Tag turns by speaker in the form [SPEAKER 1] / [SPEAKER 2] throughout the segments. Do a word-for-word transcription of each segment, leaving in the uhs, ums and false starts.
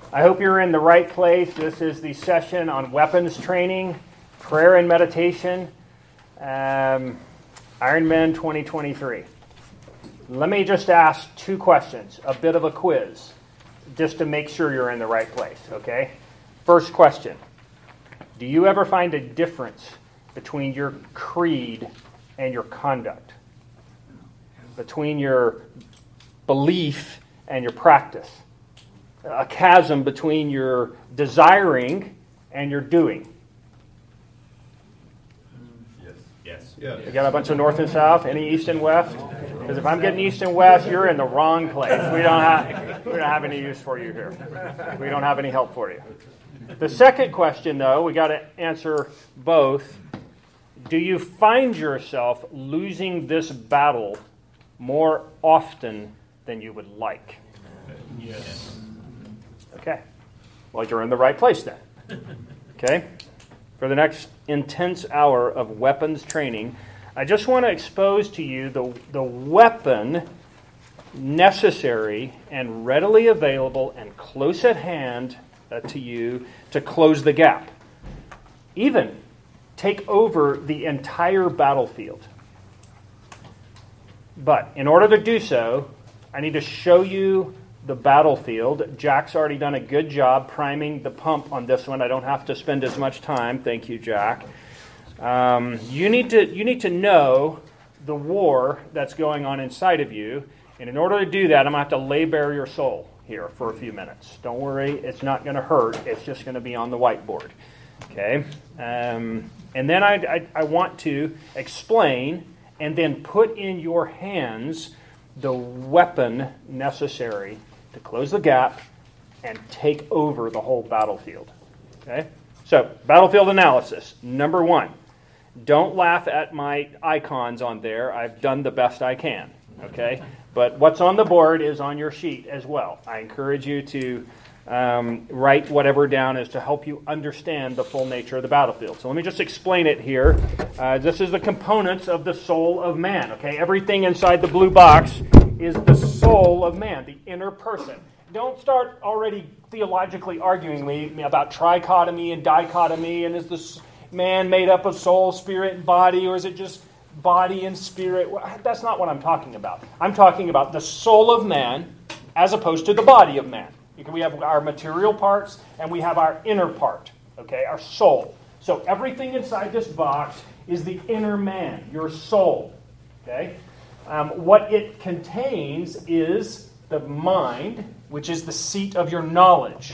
[SPEAKER 1] I hope you're in the right place. This is the session on weapons training, prayer and meditation, um, Ironman twenty twenty-three. Let me just ask two questions, a bit of a quiz, just to make sure you're in the right place, okay? First question, do you ever find a difference between your creed and your conduct? Between your belief and your practice? A chasm between your desiring and your doing.
[SPEAKER 2] Yes. Yes.
[SPEAKER 1] Yes. You got a bunch of north and south, any east and west? Because if I'm getting east and west, you're in the wrong place. We don't have we don't have any use for you here. We don't have any help for you. The second question, though, we got to answer both. Do you find yourself losing this battle more often than you would like?
[SPEAKER 2] Yes.
[SPEAKER 1] Okay. Well, you're in the right place then. Okay? For the next intense hour of weapons training, I just want to expose to you the, the weapon necessary and readily available and close at hand uh, to you to close the gap. Even take over the entire battlefield. But in order to do so, I need to show you the battlefield. Jack's already done a good job priming the pump on this one. I don't have to spend as much time. Thank you, Jack. Um, you need to you need to know the war that's going on inside of you. And in order to do that, I'm going to have to lay bare your soul here for a few minutes. Don't worry, it's not going to hurt. It's just going to be on the whiteboard. Okay? Um, and then I, I, I want to explain and then put in your hands the weapon necessary to close the gap and take over the whole battlefield. Okay? So, battlefield analysis. Number one, don't laugh at my icons on there. I've done the best I can. Okay? But what's on the board is on your sheet as well. I encourage you to um, write whatever down is to help you understand the full nature of the battlefield. So let me just explain it here. Uh, this is the components of the soul of man. Okay? Everything inside the blue box is the soul of man, the inner person. Don't start already theologically arguing me about trichotomy and dichotomy, and is this man made up of soul, spirit, and body, or is it just body and spirit? That's not what I'm talking about. I'm talking about the soul of man as opposed to the body of man. We have our material parts and we have our inner part, okay, our soul. So everything inside this box is the inner man, your soul, okay? Um, what it contains is the mind, which is the seat of your knowledge.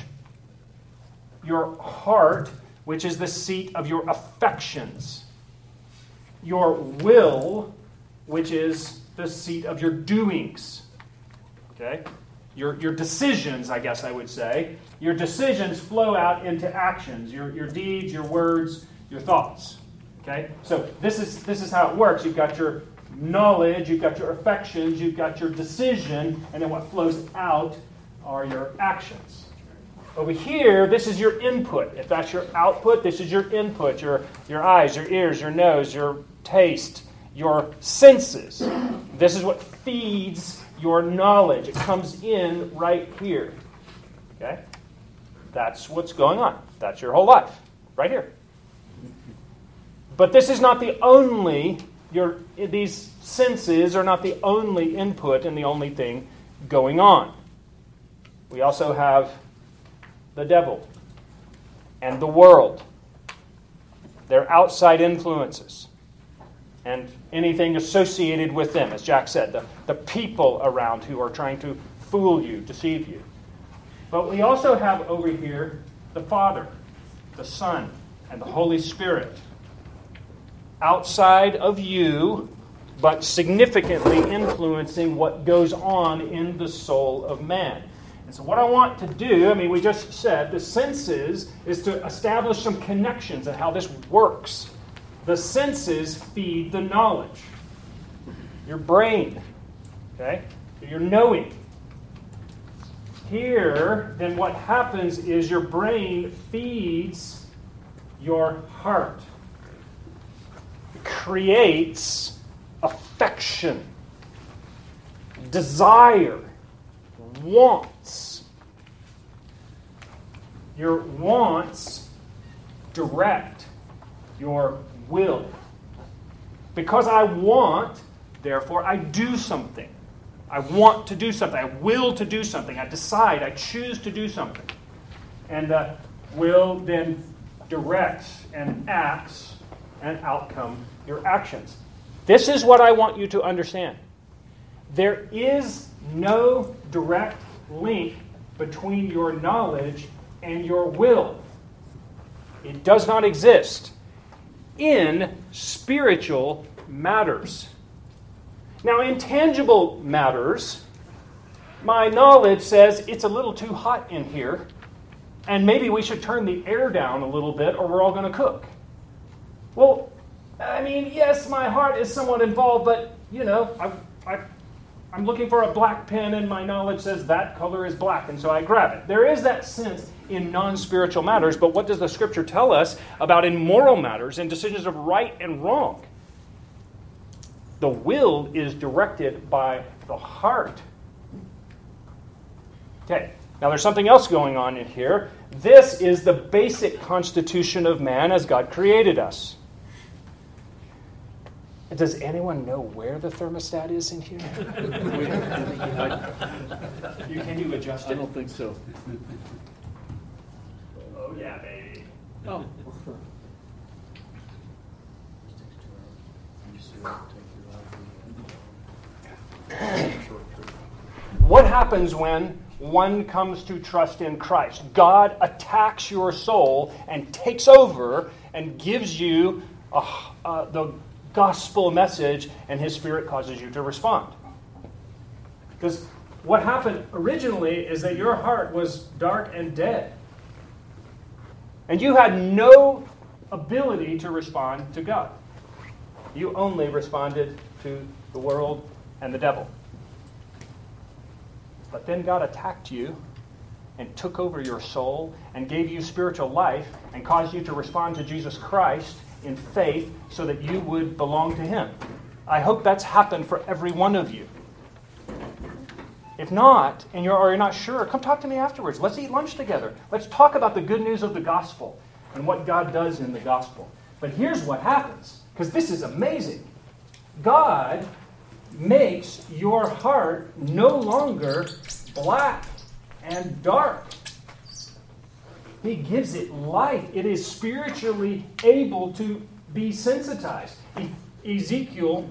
[SPEAKER 1] Your heart, which is the seat of your affections. Your will, which is the seat of your doings. Okay? Your, your decisions, I guess I would say. Your decisions flow out into actions. Your, your deeds, your words, your thoughts. Okay? So this is this is how it works. You've got your knowledge, you've got your affections, you've got your decision, and then what flows out are your actions. Over here, this is your input. If that's your output, this is your input. Your, your eyes, your ears, your nose, your taste, your senses. This is what feeds your knowledge. It comes in right here. Okay? That's what's going on. That's your whole life. Right here. But this is not the only... Your, these senses are not the only input and the only thing going on. We also have the devil and the world. They're outside influences and anything associated with them, as Jack said, the, the people around who are trying to fool you, deceive you. But we also have over here the Father, the Son, and the Holy Spirit. Outside of you, but significantly influencing what goes on in the soul of man. And so what I want to do, I mean, we just said the senses is to establish some connections and how this works. The senses feed the knowledge. Your brain, okay? Your knowing. Here, then what happens is your brain feeds your heart. Creates affection, desire, wants. Your wants direct your will. Because I want, therefore I do something. I want to do something. I will to do something. I decide. I choose to do something. And uh, will then directs and acts and outcome your actions. This is what I want you to understand. There is no direct link between your knowledge and your will. It does not exist in spiritual matters. Now, in tangible matters, my knowledge says it's a little too hot in here, and maybe we should turn the air down a little bit or we're all going to cook. Well, I mean, yes, my heart is somewhat involved, but, you know, I, I, I'm looking for a black pen and my knowledge says that color is black, and so I grab it. There is that sense in non-spiritual matters, but what does the Scripture tell us about in moral matters and decisions of right and wrong? The will is directed by the heart. Okay, now there's something else going on in here. This is the basic constitution of man as God created us. Does anyone know where the thermostat is in here? you, can you adjust it?
[SPEAKER 3] I don't think so.
[SPEAKER 1] Oh, yeah, baby.
[SPEAKER 3] Oh.
[SPEAKER 1] What happens when one comes to trust in Christ? God attacks your soul and takes over and gives you a, uh, the gospel message, and His Spirit causes you to respond. Because what happened originally is that your heart was dark and dead. And you had no ability to respond to God. You only responded to the world and the devil. But then God attacked you and took over your soul and gave you spiritual life and caused you to respond to Jesus Christ in faith so that you would belong to Him. I hope that's happened for every one of you. If not, and you're, or you're not sure, come talk to me afterwards. Let's eat lunch together. Let's talk about the good news of the gospel and what God does in the gospel. But here's what happens, because this is amazing. God makes your heart no longer black and dark. He gives it life. It is spiritually able to be sensitized. E- Ezekiel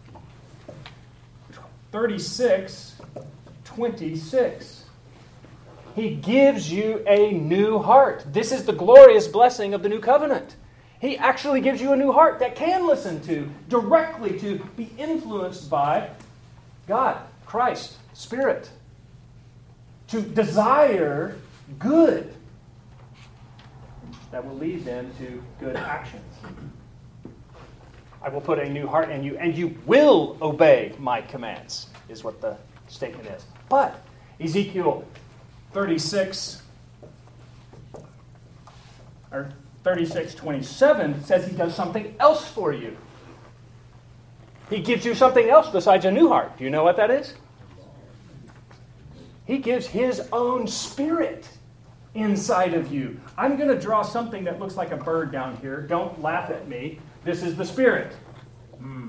[SPEAKER 1] thirty-six twenty-six. He gives you a new heart. This is the glorious blessing of the new covenant. He actually gives you a new heart that can listen to, directly to, be influenced by God, Christ, Spirit. To desire good that will lead then to good actions. I will put a new heart in you, and you will obey my commands, is what the statement is. But Ezekiel thirty-six, or thirty-six twenty-seven says He does something else for you. He gives you something else besides a new heart. Do you know what that is? He gives His own Spirit inside of you. I'm going to draw something that looks like a bird down here. Don't laugh at me. This is the Spirit. Mm.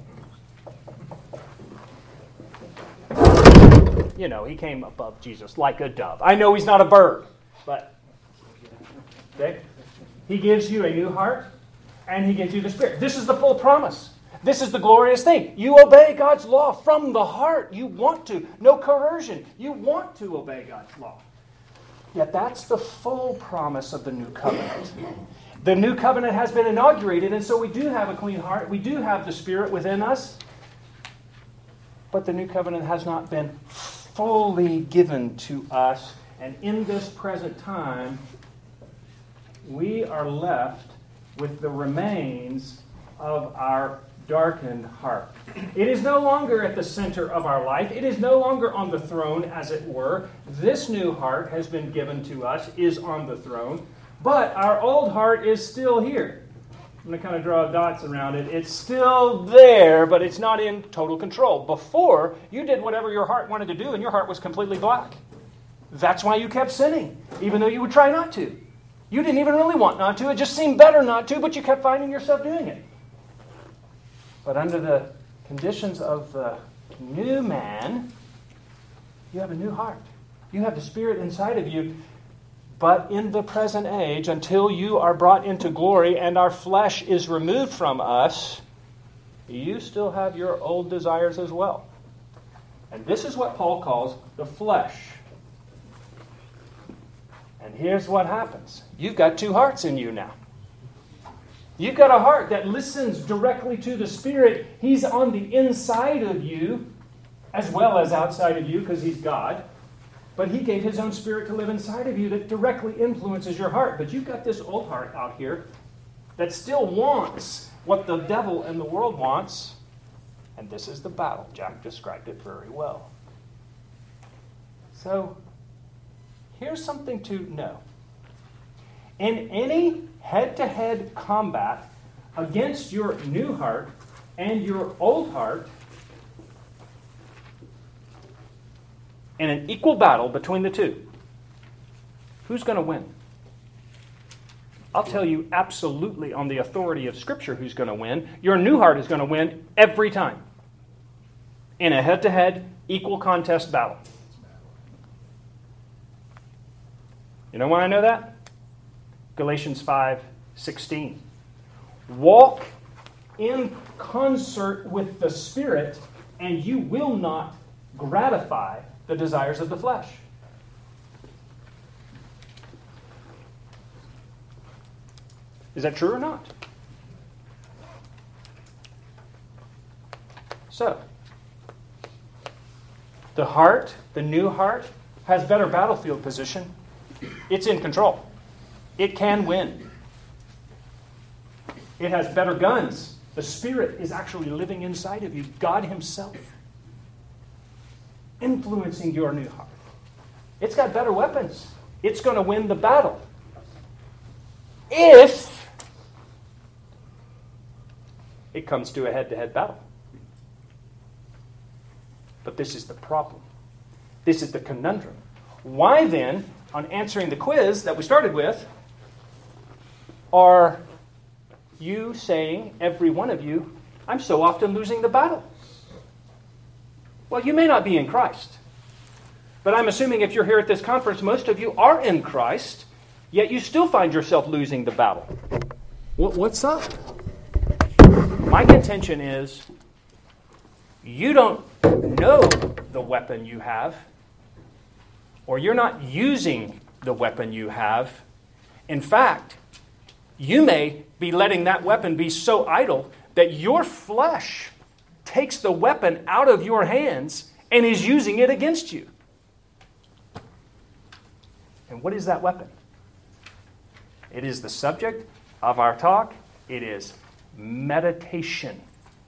[SPEAKER 1] You know, He came above Jesus like a dove. I know He's not a bird, but okay. He gives you a new heart, and He gives you the Spirit. This is the full promise. This is the glorious thing. You obey God's law from the heart. You want to. No coercion. You want to obey God's law. Yet that's the full promise of the new covenant. The new covenant has been inaugurated, and so we do have a clean heart. We do have the Spirit within us. But the new covenant has not been fully given to us. And in this present time, we are left with the remains of our darkened heart. It is no longer at the center of our life. It is no longer on the throne, as it were. This new heart has been given to us, is on the throne. But our old heart is still here. I'm going to kind of draw dots around it. It's still there, but it's not in total control. Before, you did whatever your heart wanted to do, and your heart was completely black. That's why you kept sinning. even though you would try not to. You didn't even really want not to. It just seemed better not to, but you kept finding yourself doing it. But under the conditions of the new man, you have a new heart. You have the Spirit inside of you. But in the present age, until you are brought into glory and our flesh is removed from us, you still have your old desires as well. And this is what Paul calls the flesh. And here's what happens. You've got two hearts in you now. You've got a heart that listens directly to the Spirit. He's on the inside of you as well as outside of you because He's God. But He gave His own Spirit to live inside of you that directly influences your heart. But you've got this old heart out here that still wants what the devil and the world wants. And this is the battle. Jack described it very well. So, here's something to know. In any head-to-head combat against your new heart and your old heart, in an equal battle between the two, who's going to win? I'll tell you absolutely on the authority of Scripture who's going to win. Your new heart is going to win every time in a head-to-head, equal contest battle. You know why I know that? Galatians five sixteen. Walk in concert with the Spirit, and you will not gratify the desires of the flesh. Is that true or not? So, the heart, the new heart, has better battlefield position. It's in control. It can win. It has better guns. The Spirit is actually living inside of you. God Himself influencing your new heart. It's got better weapons. It's going to win the battle. If it comes to a head-to-head battle. But this is the problem. This is the conundrum. Why then, on answering the quiz that we started with, are you saying, every one of you, I'm so often losing the battle? Well, you may not be in Christ. But I'm assuming if you're here at this conference, most of you are in Christ, yet you still find yourself losing the battle. What, what's up? My contention is, you don't know the weapon you have, or you're not using the weapon you have. In fact, you may be letting that weapon be so idle that your flesh takes the weapon out of your hands and is using it against you. And what is that weapon? It is the subject of our talk. It is meditation.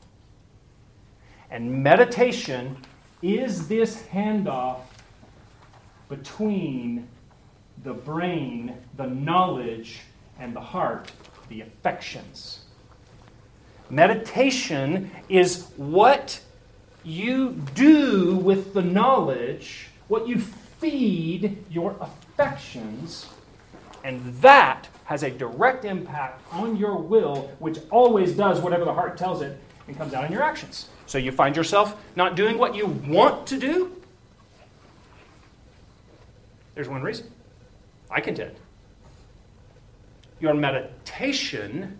[SPEAKER 1] And meditation is this handoff between the brain, the knowledge, and the heart, the affections. Meditation is what you do with the knowledge, what you feed your affections, and that has a direct impact on your will, which always does whatever the heart tells it and comes out in your actions. So you find yourself not doing what you want to do. There's one reason. I contend. Your meditation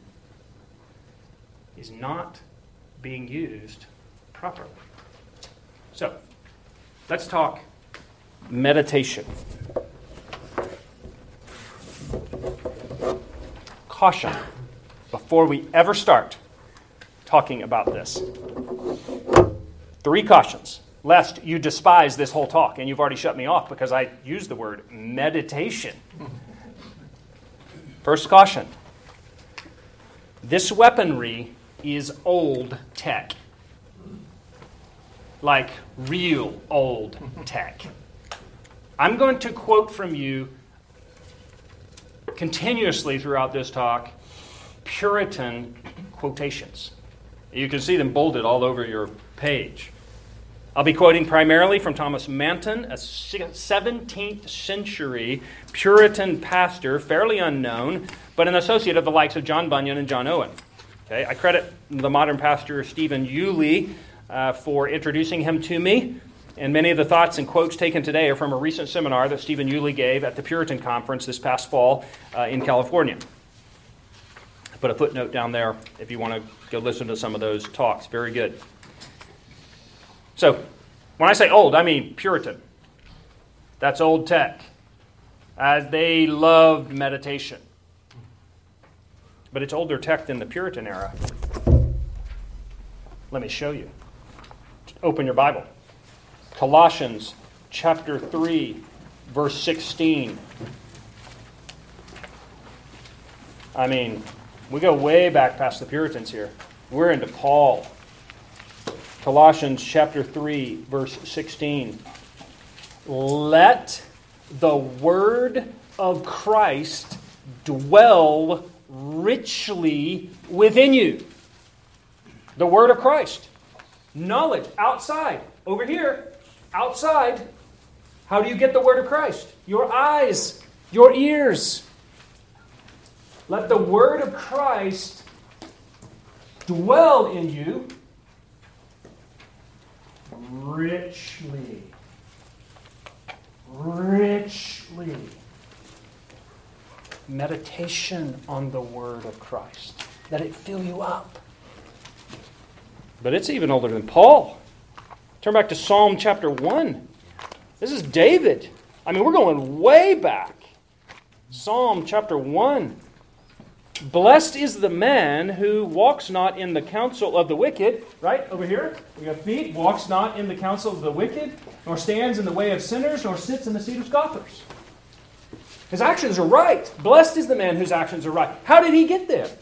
[SPEAKER 1] is not being used properly. So, let's talk meditation. Caution before we ever start talking about this. Three cautions, lest you despise this whole talk, and you've already shut me off because I used the word meditation. First caution. This weaponry is old tech. Like real old tech. I'm going to quote from you continuously throughout this talk Puritan quotations. You can see them bolded all over your page. I'll be quoting primarily from Thomas Manton, a seventeenth century Puritan pastor, fairly unknown, but an associate of the likes of John Bunyan and John Owen. Okay, I credit the modern pastor Stephen Yulee uh, for introducing him to me, and many of the thoughts and quotes taken today are from a recent seminar that Stephen Yulee gave at the Puritan Conference this past fall uh, in California. I put a footnote down there if you want to go listen to some of those talks. Very good. So, when I say old, I mean Puritan. That's old tech. As they loved meditation. But it's older tech than the Puritan era. Let me show you. Open your Bible. Colossians chapter three, verse sixteen. I mean, we go way back past the Puritans here. We're into Paul. Colossians chapter three, verse sixteen. Let the word of Christ dwell richly within you. The word of Christ. Knowledge outside. Over here, outside. How do you get the word of Christ? Your eyes, your ears. Let the word of Christ dwell in you richly. Richly. Meditation on the word of Christ. Let it fill you up. But it's even older than Paul. Turn back to Psalm chapter one. This is David. I mean, we're going way back. Psalm chapter one. Blessed is the man who walks not in the counsel of the wicked. Right, over here. We got feet. Walks not in the counsel of the wicked, nor stands in the way of sinners, nor sits in the seat of scoffers. His actions are right. Blessed is the man whose actions are right. How did he get there?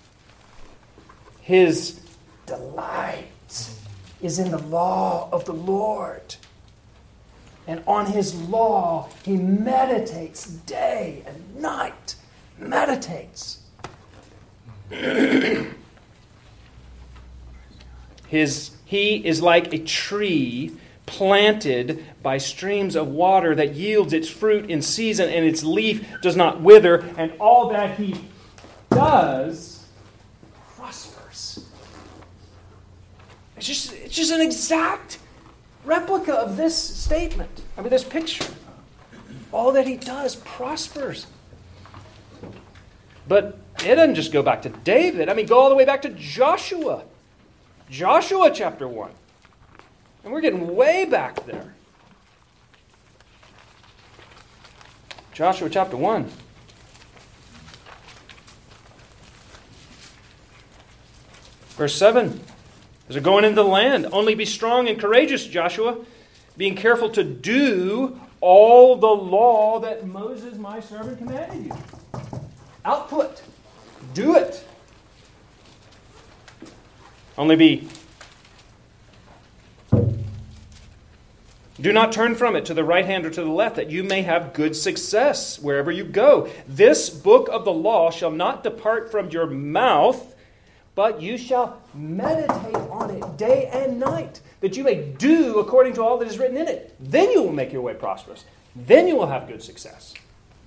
[SPEAKER 1] His delight is in the law of the Lord. And on his law he meditates day and night. Meditates. His, he is like a tree planted by streams of water that yields its fruit in season, and its leaf does not wither, and all that he does prospers. It's just, it's just an exact replica of this statement. I mean, this picture. All that he does prospers. But it doesn't just go back to David. I mean, go all the way back to Joshua. Joshua chapter one. And we're getting way back there. Joshua chapter one. Verse seven. As they're going into the land, only be strong and courageous, Joshua, being careful to do all the law that Moses, my servant, commanded you. Output. Do it. Only be. Do not turn from it to the right hand or to the left, that you may have good success wherever you go. This book of the law shall not depart from your mouth, but you shall meditate on it day and night, that you may do according to all that is written in it. Then you will make your way prosperous. Then you will have good success.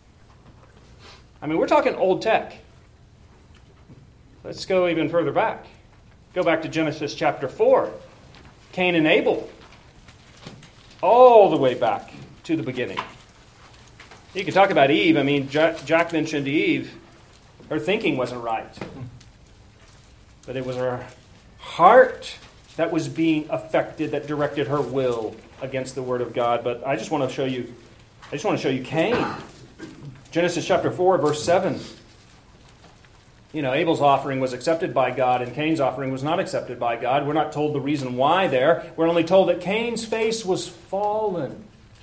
[SPEAKER 1] I mean, we're talking old tech. Let's go even further back. Go back to Genesis chapter four. Cain and Abel. All the way back to the beginning. You can talk about Eve. I mean, Jack mentioned Eve. Her thinking wasn't right. But it was her heart that was being affected, that directed her will against the word of God. But I just want to show you, I just want to show you Cain. Genesis chapter four, verse seven. You know, Abel's offering was accepted by God and Cain's offering was not accepted by God. We're not told the reason why there. We're only told that Cain's face was fallen.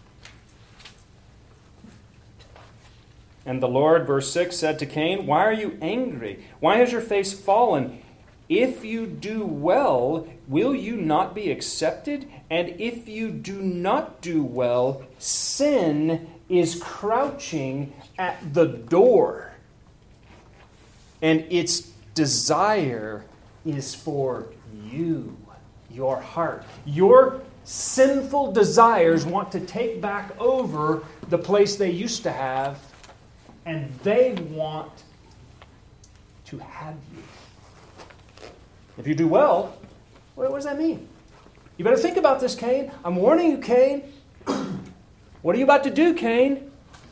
[SPEAKER 1] And the Lord, verse six, said to Cain, "Why are you angry? Why has your face fallen? If you do well, will you not be accepted? And if you do not do well, sin is crouching at the door. And its desire is for you, your heart. Your sinful desires want to take back over the place they used to have, and they want to have you. If you do well, what does that mean? You better think about this, Cain. I'm warning you, Cain. What are you about to do, Cain?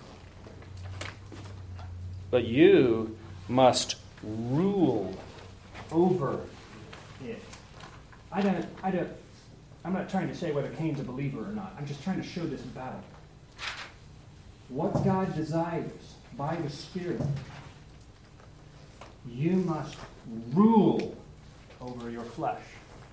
[SPEAKER 1] But you must rule over it. I don't, I don't, I'm not trying to say whether Cain's a believer or not. I'm just trying to show this battle. What God desires by the Spirit, you must rule over your flesh.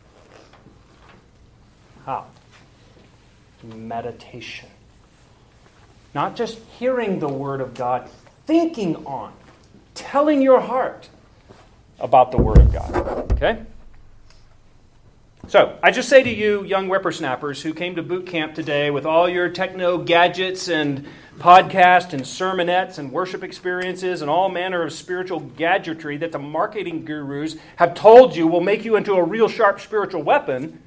[SPEAKER 1] How? Meditation. Not just hearing the Word of God, thinking on, telling your heart about the Word of God. Okay? So, I just say to you, young whippersnappers who came to boot camp today with all your techno gadgets and podcasts and sermonettes and worship experiences and all manner of spiritual gadgetry that the marketing gurus have told you will make you into a real sharp spiritual weapon,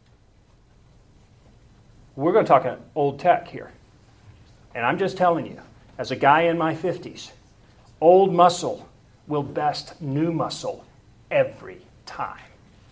[SPEAKER 1] we're going to talk old tech here. And I'm just telling you, as a guy in my fifties, old muscle will best new muscle every time.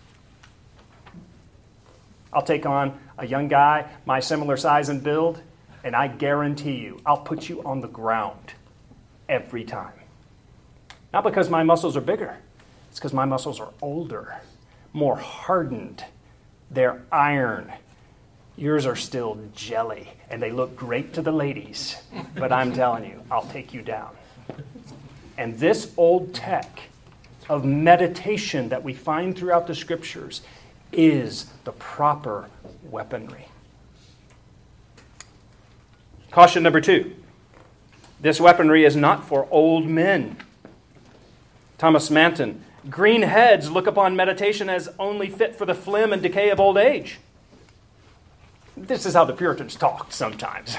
[SPEAKER 1] I'll take on a young guy, my similar size and build, and I guarantee you, I'll put you on the ground every time. Not because my muscles are bigger. It's because my muscles are older, more hardened. They're iron. Yours are still jelly, and they look great to the ladies. But I'm telling you, I'll take you down. And this old tech of meditation that we find throughout the Scriptures is the proper weaponry. Caution number two. This weaponry is not for old men. Thomas Manton. Green heads look upon meditation as only fit for the phlegm and decay of old age. This is how the Puritans talked sometimes.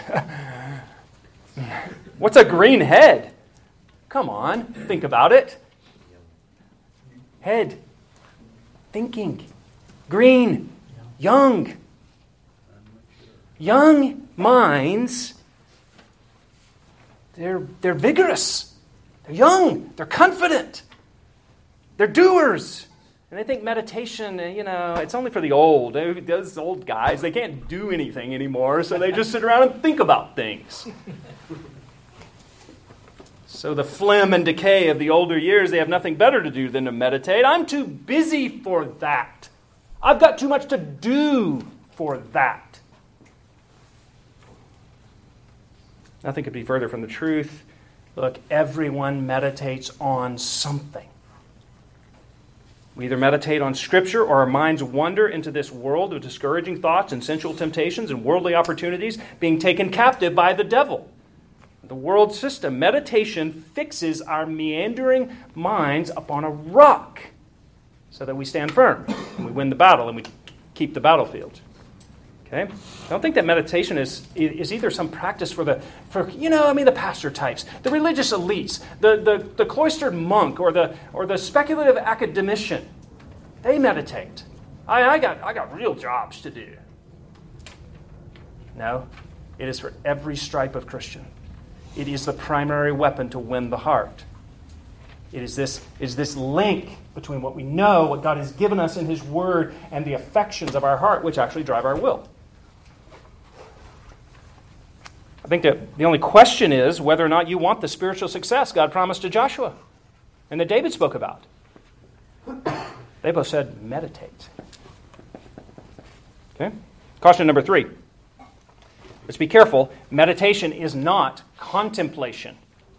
[SPEAKER 1] What's a green head? Come on, think about it. Head. Thinking. Green. Young. Young minds, they're, they're vigorous. They're young. They're confident. They're doers. And they think meditation, you know, it's only for the old. Those old guys, they can't do anything anymore, so they just sit around and think about things. So the phlegm and decay of the older years, they have nothing better to do than to meditate. I'm too busy for that. I've got too much to do for that. Nothing could be further from the truth. Look, everyone meditates on something. We either meditate on Scripture or our minds wander into this world of discouraging thoughts and sensual temptations and worldly opportunities, being taken captive by the devil. The world system. Meditation fixes our meandering minds upon a rock so that we stand firm and we win the battle and we keep the battlefield. Okay? I don't think that meditation is, is either some practice for the, for you know, I mean, the pastor types, the religious elites, the, the, the cloistered monk, or the or the speculative academician. They meditate. I, I got I got real jobs to do. No, it is for every stripe of Christian. It is the primary weapon to win the heart. It is this is this link between what we know, what God has given us in His Word, and the affections of our heart, which actually drive our will. I think that the only question is whether or not you want the spiritual success God promised to Joshua and that David spoke about. They both said, meditate. Okay? Caution number three. Let's be careful. Meditation is not contemplation.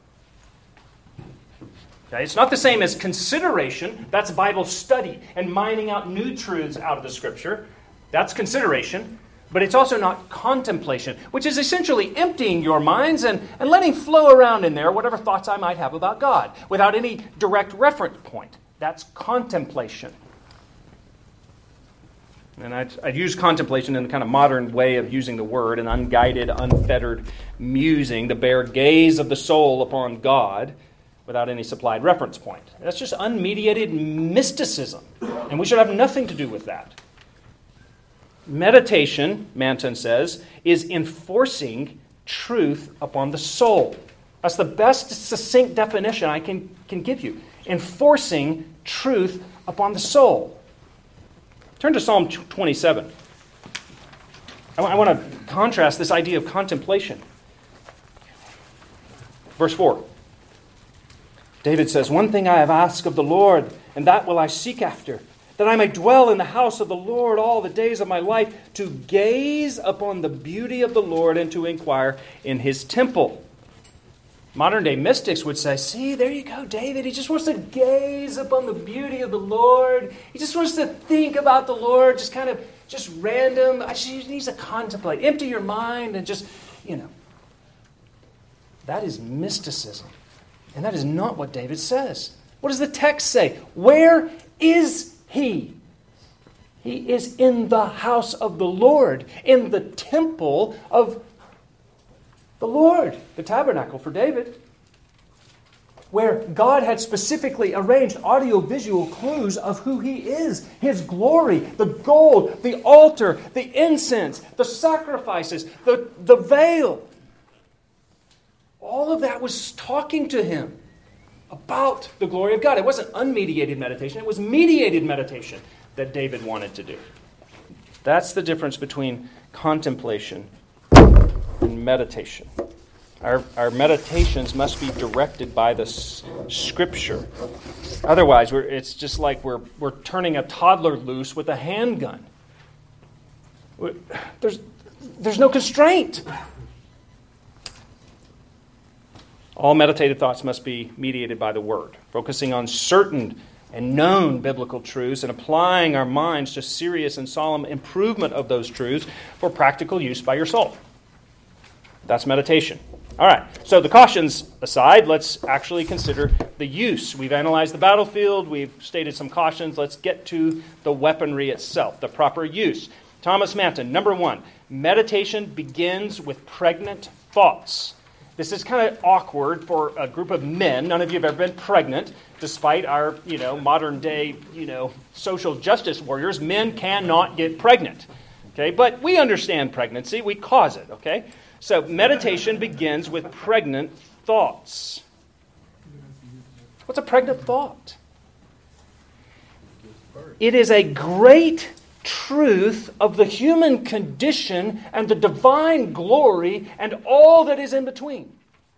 [SPEAKER 1] Okay? It's not the same as consideration. That's Bible study and mining out new truths out of the Scripture. That's consideration. But it's also not contemplation, which is essentially emptying your minds and, and letting flow around in there whatever thoughts I might have about God without any direct reference point. That's contemplation. And I'd, I'd use contemplation in the kind of modern way of using the word, an unguided, unfettered musing, the bare gaze of the soul upon God without any supplied reference point. That's just unmediated mysticism, and we should have nothing to do with that. Meditation, Manton says, is enforcing truth upon the soul. That's the best succinct definition I can, can give you. Enforcing truth upon the soul. Turn to Psalm twenty-seven. I, I want to contrast this idea of contemplation. Verse four. David says, "One thing I have asked of the Lord, and that will I seek after, that I may dwell in the house of the Lord all the days of my life, to gaze upon the beauty of the Lord and to inquire in his temple." Modern day mystics would say, see, there you go, David. He just wants to gaze upon the beauty of the Lord. He just wants to think about the Lord, just kind of, just random. He needs to contemplate. Empty your mind and just, you know. That is mysticism. And that is not what David says. What does the text say? Where is he? He is in the house of the Lord, in the temple of the Lord, the tabernacle for David, where God had specifically arranged audio-visual clues of who he is, his glory, the gold, the altar, the incense, the sacrifices, the, the veil. All of that was talking to him about the glory of God. It wasn't unmediated meditation. It was mediated meditation that David wanted to do. That's the difference between contemplation and meditation. Our, our meditations must be directed by the s- Scripture. Otherwise, we're, it's just like we're, we're turning a toddler loose with a handgun. There's, there's no constraint. All meditated thoughts must be mediated by the Word, focusing on certain and known biblical truths and applying our minds to serious and solemn improvement of those truths for practical use by your soul. That's meditation. All right, so the cautions aside, let's actually consider the use. We've analyzed the battlefield, we've stated some cautions. Let's get to the weaponry itself, the proper use. Thomas Manton, number one, meditation begins with pregnant thoughts. This is kind of awkward for a group of men. None of you have ever been pregnant, despite our, you know, modern day, you know, social justice warriors. Men cannot get pregnant. Okay, but we understand pregnancy. We cause it. Okay, so meditation begins with pregnant thoughts. What's a pregnant thought? It is a great truth of the human condition and the divine glory and all that is in between,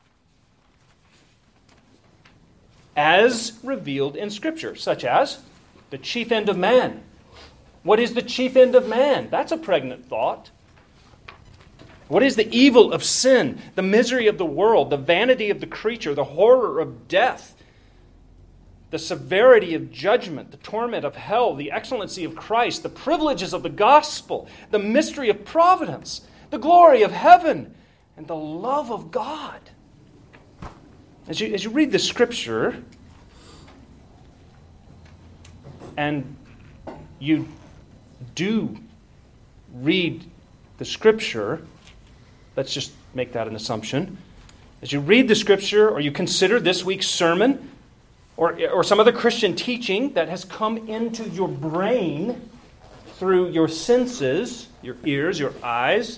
[SPEAKER 1] as revealed in Scripture, such as the chief end of man. What is the chief end of man? That's a pregnant thought. What is the evil of sin, the misery of the world, the vanity of the creature, the horror of death, the severity of judgment, the torment of hell, the excellency of Christ, the privileges of the gospel, the mystery of providence, the glory of heaven, and the love of God. As you, as you read the Scripture, and you do read the Scripture, let's just make that an assumption. As you read the Scripture, or you consider this week's sermon, Or, or some other Christian teaching that has come into your brain through your senses, your ears, your eyes,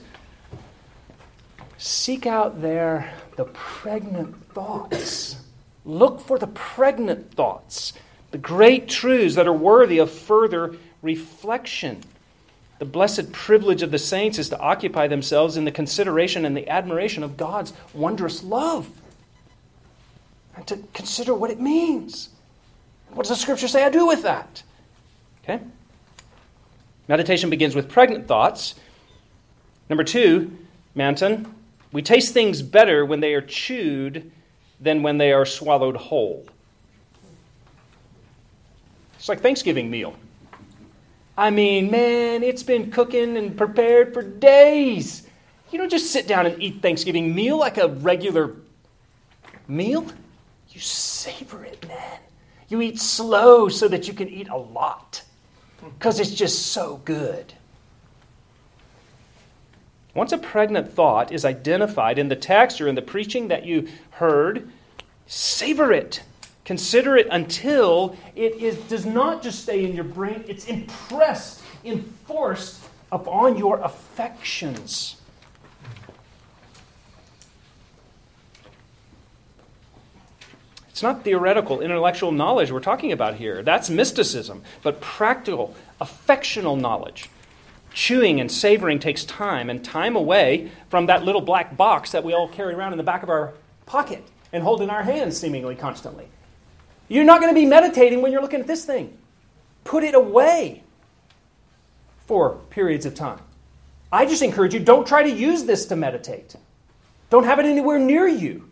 [SPEAKER 1] seek out there the pregnant thoughts. Look for the pregnant thoughts, the great truths that are worthy of further reflection. The blessed privilege of the saints is to occupy themselves in the consideration and the admiration of God's wondrous love, and to consider what it means. What does the Scripture say I do with that? Okay? Meditation begins with pregnant thoughts. Number two, Manton, we taste things better when they are chewed than when they are swallowed whole. It's like Thanksgiving meal. I mean, man, it's been cooking and prepared for days. You don't just sit down and eat Thanksgiving meal like a regular meal. You savor it, man. You eat slow so that you can eat a lot, because it's just so good. Once a pregnant thought is identified in the text or in the preaching that you heard, savor it. Consider it until it is, does not just stay in your brain, it's impressed, enforced upon your affections. It's not theoretical, intellectual knowledge we're talking about here. That's mysticism. But practical, affectional knowledge. Chewing and savoring takes time, and time away from that little black box that we all carry around in the back of our pocket and hold in our hands seemingly constantly. You're not going to be meditating when you're looking at this thing. Put it away for periods of time. I just encourage you, don't try to use this to meditate. Don't have it anywhere near you.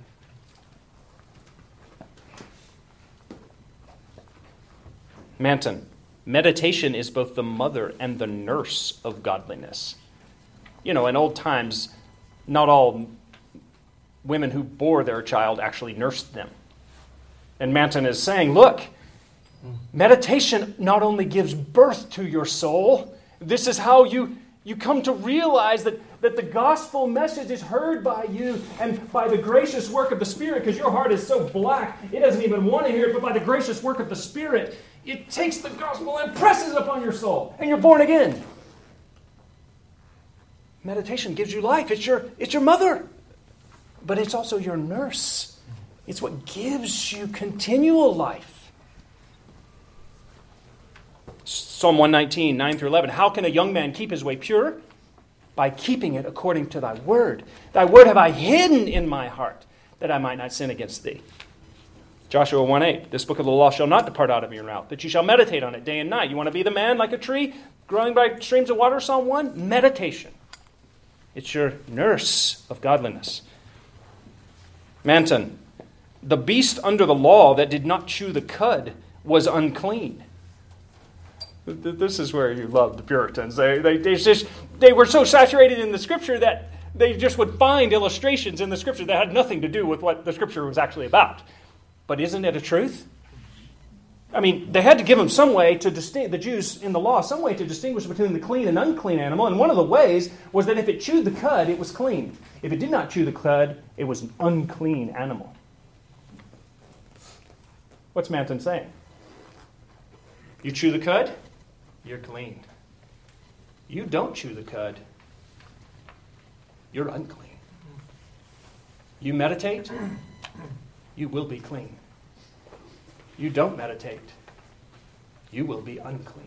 [SPEAKER 1] Manton, meditation is both the mother and the nurse of godliness. You know, in old times, not all women who bore their child actually nursed them. And Manton is saying, look, meditation not only gives birth to your soul, this is how you, you come to realize that, that the gospel message is heard by you and by the gracious work of the Spirit, because your heart is so black, it doesn't even want to hear it, but by the gracious work of the Spirit, it takes the gospel and presses it upon your soul, and you're born again. Meditation gives you life. It's your, it's your mother, but it's also your nurse. It's what gives you continual life. Psalm one nineteen, nine through eleven. How can a young man keep his way pure? By keeping it according to thy word. Thy word have I hidden in my heart, that I might not sin against thee. Joshua one eight, this book of the law shall not depart out of your mouth, that you shall meditate on it day and night. You want to be the man like a tree growing by streams of water? Psalm one, meditation. It's your nurse of godliness. Manton, the beast under the law that did not chew the cud was unclean. This is where you love the Puritans. They, they, they, just, they were so saturated in the Scripture that they just would find illustrations in the Scripture that had nothing to do with what the Scripture was actually about. But isn't it a truth? I mean, they had to give them some way to distinguish, the Jews in the law, some way to distinguish between the clean and unclean animal. And one of the ways was that if it chewed the cud, it was clean. If it did not chew the cud, it was an unclean animal. What's Manton saying? You chew the cud, you're clean. You don't chew the cud, you're unclean. You meditate, you will be clean. You don't meditate, you will be unclean.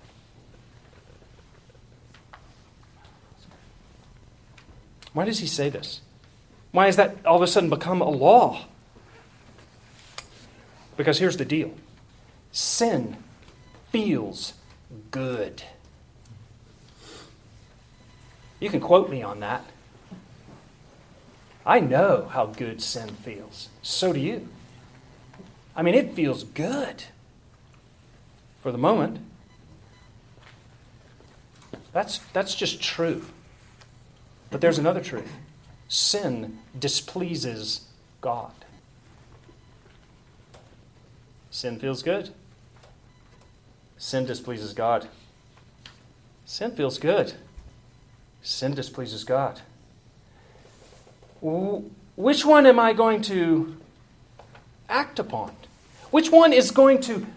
[SPEAKER 1] Why does he say this? Why has that all of a sudden become a law? Because here's the deal. Sin feels good. You can quote me on that. I know how good sin feels. So do you. I mean, it feels good for the moment. That's, that's just true. But there's another truth. Sin displeases God. Sin feels good. Sin displeases God. Sin feels good. Sin displeases God. Which one am I going to act upon? Which one is going to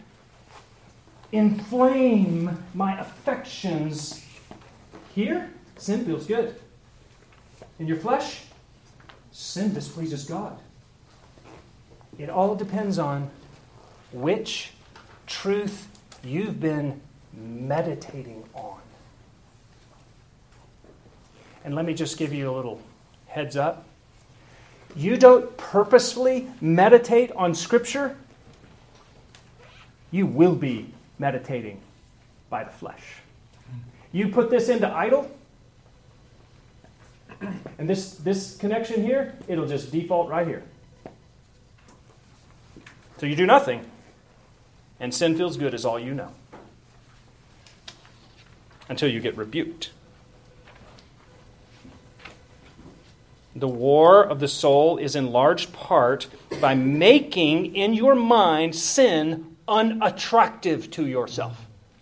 [SPEAKER 1] inflame my affections? Here, sin feels good. In your flesh, sin displeases God. It all depends on which truth you've been meditating on. And let me just give you a little heads up. You don't purposefully meditate on Scripture, you will be meditating by the flesh. You put this into idle, and this, this connection here, it'll just default right here. So you do nothing, and sin feels good is all you know. Until you get rebuked. The war of the soul is in large part by making in your mind sin unattractive to yourself.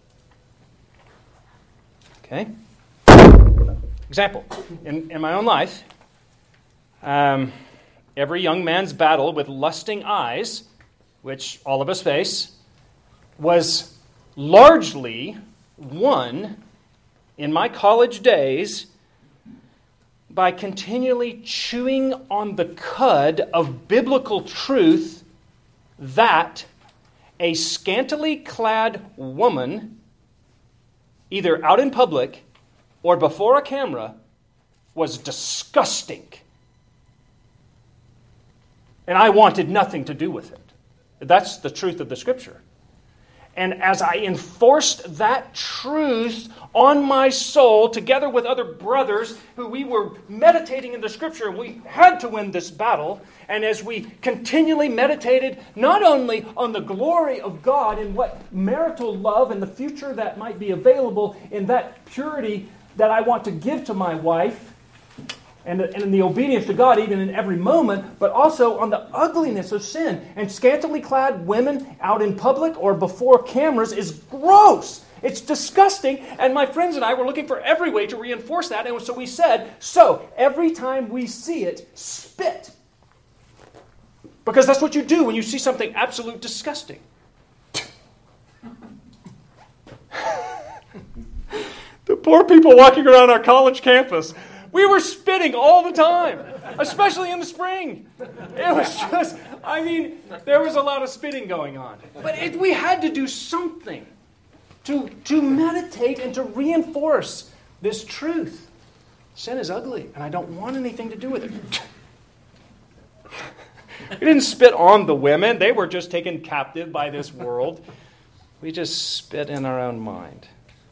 [SPEAKER 1] Okay? Example. In, in my own life, um, every young man's battle with lusting eyes, which all of us face, was largely won in my college days by continually chewing on the cud of biblical truth that a scantily clad woman, either out in public or before a camera, was disgusting. And I wanted nothing to do with it. That's the truth of the Scripture. And as I enforced that truth on my soul, together with other brothers who we were meditating in the Scripture, we had to win this battle. And as we continually meditated not only on the glory of God and what marital love and the future that might be available in that purity that I want to give to my wife, and in the obedience to God even in every moment, but also on the ugliness of sin. And scantily clad women out in public or before cameras is gross. It's disgusting. And my friends and I were looking for every way to reinforce that. And so we said, so every time we see it, spit. Because that's what you do when you see something absolute disgusting. The poor people walking around our college campus, we were spitting all the time, especially in the spring. It was just, I mean, there was a lot of spitting going on. But it, we had to do something to, to meditate and to reinforce this truth. Sin is ugly, and I don't want anything to do with it. We didn't spit on the women. They were just taken captive by this world. We just spit in our own mind.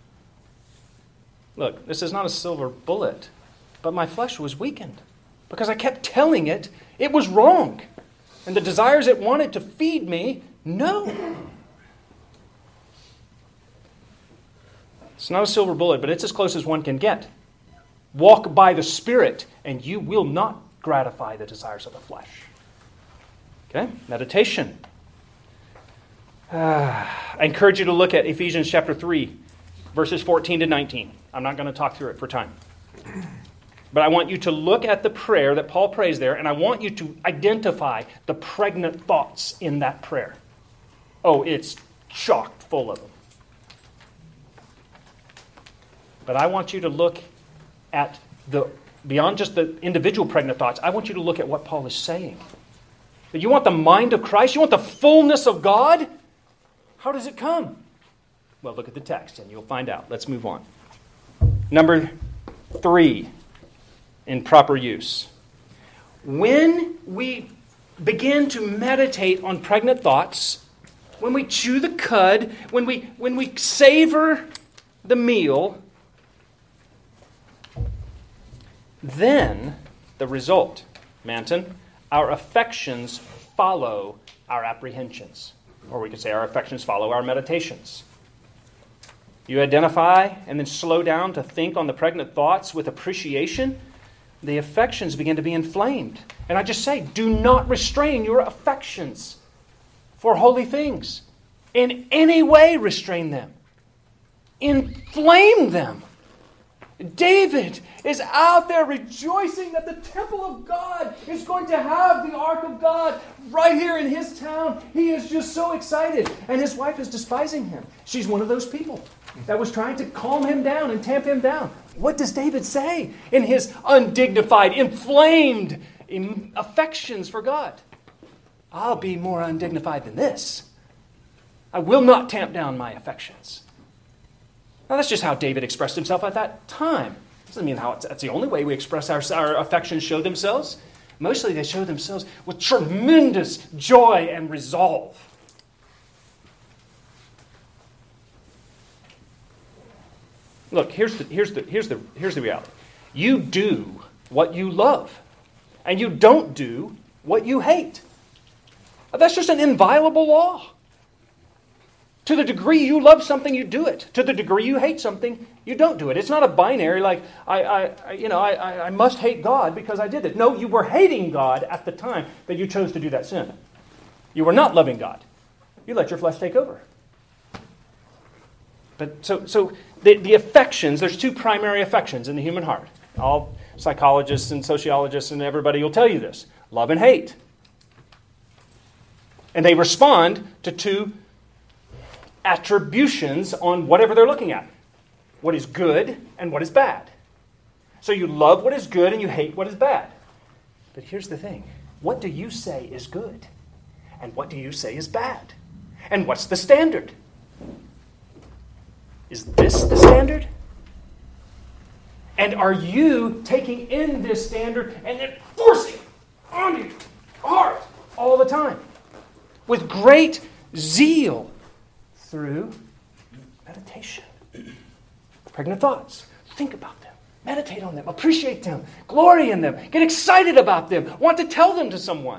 [SPEAKER 1] Look, this is not a silver bullet. But my flesh was weakened because I kept telling it it was wrong. And the desires it wanted to feed me, no. It's not a silver bullet, but it's as close as one can get. Walk by the Spirit, and you will not gratify the desires of the flesh. Okay? Meditation. Uh, I encourage you to look at Ephesians chapter three, verses fourteen to nineteen. I'm not going to talk through it for time. But I want you to look at the prayer that Paul prays there, and I want you to identify the pregnant thoughts in that prayer. Oh, it's chock full of them. But I want you to look at the, beyond just the individual pregnant thoughts, I want you to look at what Paul is saying. That you want the mind of Christ? You want the fullness of God? How does it come? Well, look at the text, and you'll find out. Let's move on. Number three. In proper use. When we begin to meditate on pregnant thoughts, when we chew the cud, when we when we savor the meal, then the result, Manton, our affections follow our apprehensions. Or we could say our affections follow our meditations. You identify and then slow down to think on the pregnant thoughts with appreciation, the affections begin to be inflamed. And I just say, do not restrain your affections for holy things. In any way restrain them. Inflame them. David is out there rejoicing that the temple of God is going to have the ark of God right here in his town. He is just so excited. And his wife is despising him. She's one of those people that was trying to calm him down and tamp him down. What does David say in his undignified, inflamed affections for God? I'll be more undignified than this. I will not tamp down my affections. Now, that's just how David expressed himself at that time. Doesn't mean how it's, that's the only way we express our, our affections show themselves. Mostly they show themselves with tremendous joy and resolve. Look, here's the, here's the, here's the, here's the reality. You do what you love, and you don't do what you hate. That's just an inviolable law. To the degree you love something, you do it. To the degree you hate something, you don't do it. It's not a binary like, I, I, you know, I, I must hate God because I did it. No, you were hating God at the time that you chose to do that sin. You were not loving God. You let your flesh take over. But so, so the, the affections, there's two primary affections in the human heart. All psychologists and sociologists and everybody will tell you this. Love and hate. And they respond to two attributions on whatever they're looking at. what is good and what is bad. So you love what is good and you hate what is bad. But here's the thing. What do you say is good? And what do you say is bad? And what's the standard? Is this the standard? And are you taking in this standard and then forcing it on you hard all the time with great zeal through meditation? Pregnant thoughts. Think about them. Meditate on them. Appreciate them. Glory in them. Get excited about them. Want to tell them to someone.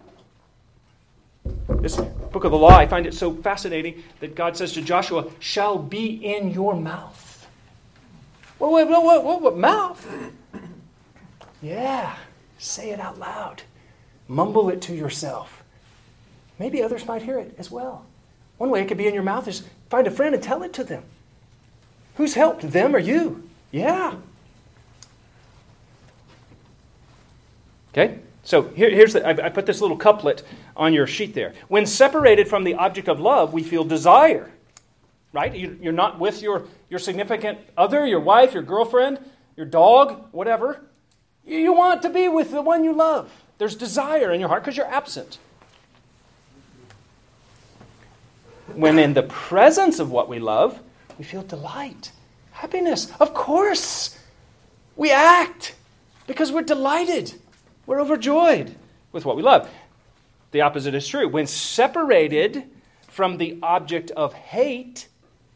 [SPEAKER 1] This book of the law, I find it so fascinating that God says to Joshua, shall be in your mouth. What, what, what, what, what mouth? Yeah, say it out loud. Mumble it to yourself. Maybe others might hear it as well. One way it could be in your mouth is find a friend and tell it to them. Who's helped, them or you? Yeah. Okay, so here, here's the, I, I put this little couplet on your sheet there. When separated from the object of love, we feel desire. Right? You, you're not with your, your significant other, your wife, your girlfriend, your dog, whatever. You, you want to be with the one you love. There's desire in your heart because you're absent. When in the presence of what we love, we feel delight, happiness. Of course, we act because we're delighted. We're overjoyed with what we love. The opposite is true. When separated from the object of hate,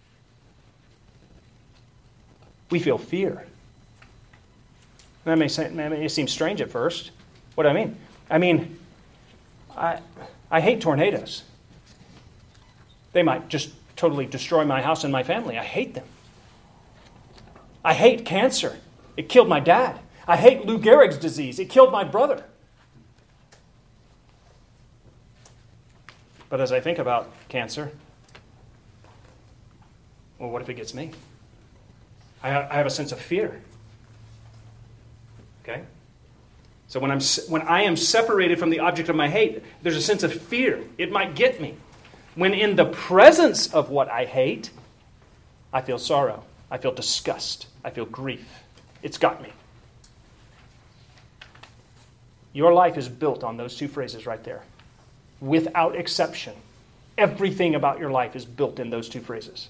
[SPEAKER 1] we feel fear. That may, say, that may seem strange at first. What do I mean? I mean, I, I hate tornadoes. They might just totally destroy my house and my family. I hate them. I hate cancer. It killed my dad. I hate Lou Gehrig's disease. It killed my brother. But as I think about cancer, well, what if it gets me? I have a sense of fear. Okay? So when I'm when I am separated from the object of my hate, there's a sense of fear. It might get me. When in the presence of what I hate, I feel sorrow. I feel disgust. I feel grief. It's got me. Your life is built on those two phrases right there. Without exception. Everything about your life is built in those two phrases.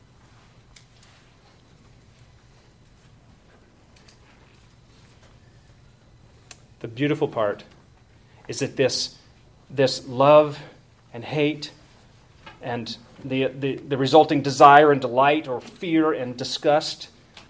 [SPEAKER 1] The beautiful part is that this, this love and hate and the, the, the resulting desire and delight or fear and disgust,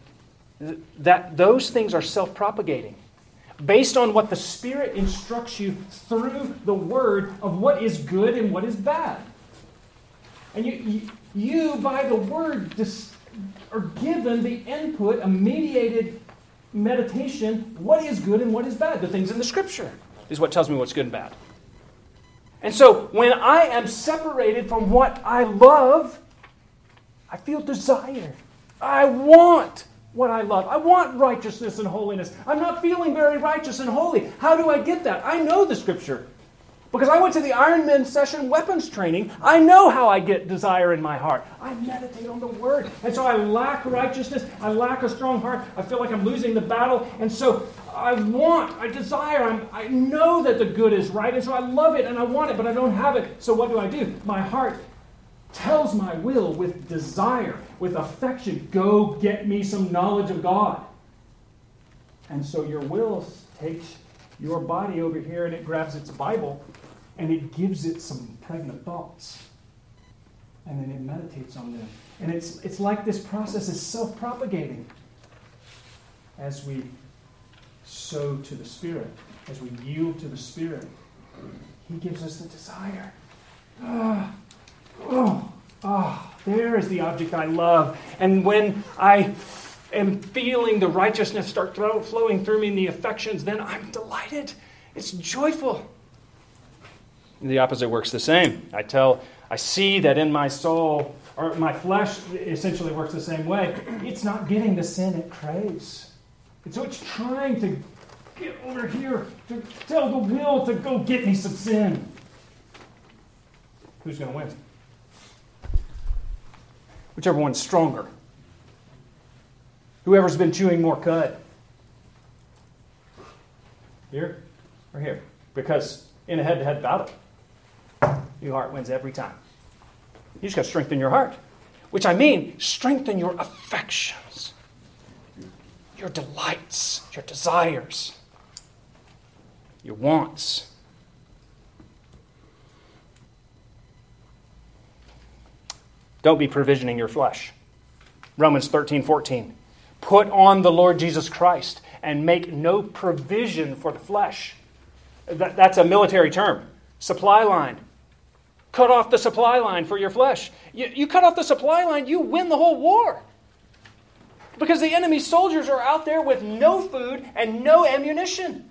[SPEAKER 1] that those things are self-propagating based on what the Spirit instructs you through the Word of what is good and what is bad. And you, you, you by the Word, dis, are given the input, a mediated meditation, what is good and what is bad. The things in the Scripture is what tells me what's good and bad. And so when I am separated from what I love, I feel desire. I want what I love. I want righteousness and holiness. I'm not feeling very righteous and holy. How do I get that? I know the Scripture. Because I went to the Ironman session weapons training. I know how I get desire in my heart. I meditate on the Word. And so I lack righteousness. I lack a strong heart. I feel like I'm losing the battle. And so I want, I desire, I'm, I know that the good is right. And so I love it and I want it, but I don't have it. So what do I do? My heart tells my will with desire, with affection, go get me some knowledge of God. And so your will takes your body over here and it grabs its Bible and it gives it some pregnant thoughts. And then it meditates on them. And it's it's like this process is self-propagating as we sow to the Spirit, as we yield to the Spirit. He gives us the desire. Ah, oh, ah, there is the object I love. And when I am feeling the righteousness start flowing through me in the affections, then I'm delighted. It's joyful. And the opposite works the same. I tell, I see that in my soul, or my flesh essentially works the same way. It's not getting the sin it craves. And so it's trying to get over here, to tell the will to go get me some sin. Who's going to win? Whichever one's stronger.
[SPEAKER 3] Whoever's been chewing more cud? Here or here? Because in a head-to-head battle, your heart wins every time. You just got to strengthen your heart. Which I mean, strengthen your affections, your delights, your desires, your wants. Don't be provisioning your flesh. Romans thirteen fourteen. Put on the Lord Jesus Christ and make no provision for the flesh. That, that's a military term. Supply line. Cut off the supply line for your flesh. You, you cut off the supply line, you win the whole war. Because the enemy soldiers are out there with no food and no ammunition.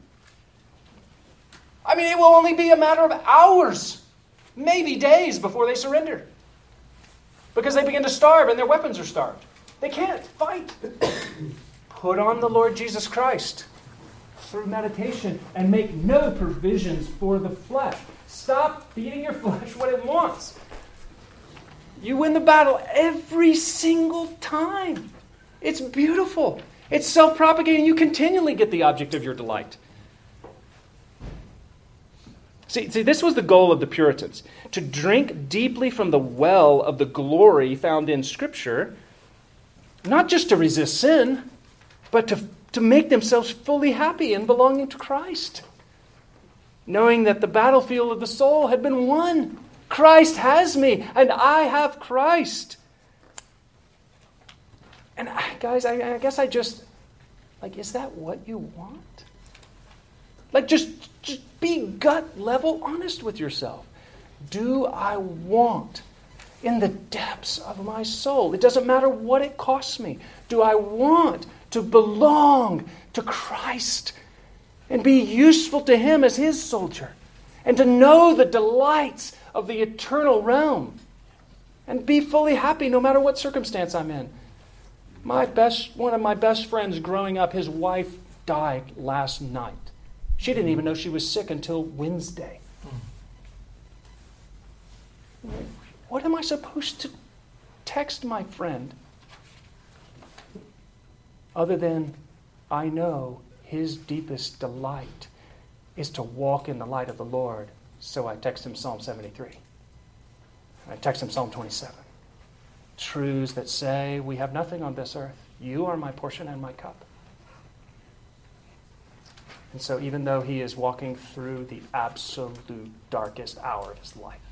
[SPEAKER 3] I mean, it will only be a matter of hours, maybe days before they surrender. Because they begin to starve and their weapons are starved. They can't fight. Put on the Lord Jesus Christ through meditation and make no provisions for the flesh. Stop feeding your flesh what it wants. You win the battle every single time. It's beautiful. It's self-propagating. You continually get the object of your delight. See, see, this was the goal of the Puritans, to drink deeply from the well of the glory found in Scripture, not just to resist sin, but to, to make themselves fully happy in belonging to Christ. Knowing that the battlefield of the soul had been won. Christ has me, and I have Christ. And guys, I, I guess I just, like, is that what you want? Like, just, just be gut level honest with yourself. Do I want, in the depths of my soul, it doesn't matter what it costs me, do I want to belong to Christ and be useful to Him as His soldier and to know the delights of the eternal realm and be fully happy no matter what circumstance I'm in? My best, one of my best friends growing up, his wife died last night. She didn't even know she was sick until Wednesday. What am I supposed to text my friend other than I know his deepest delight is to walk in the light of the Lord? So I text him Psalm seventy-three. I text him Psalm twenty-seven. Truths that say, we have nothing on this earth. You are my portion and my cup. And so even though he is walking through the absolute darkest hour of his life,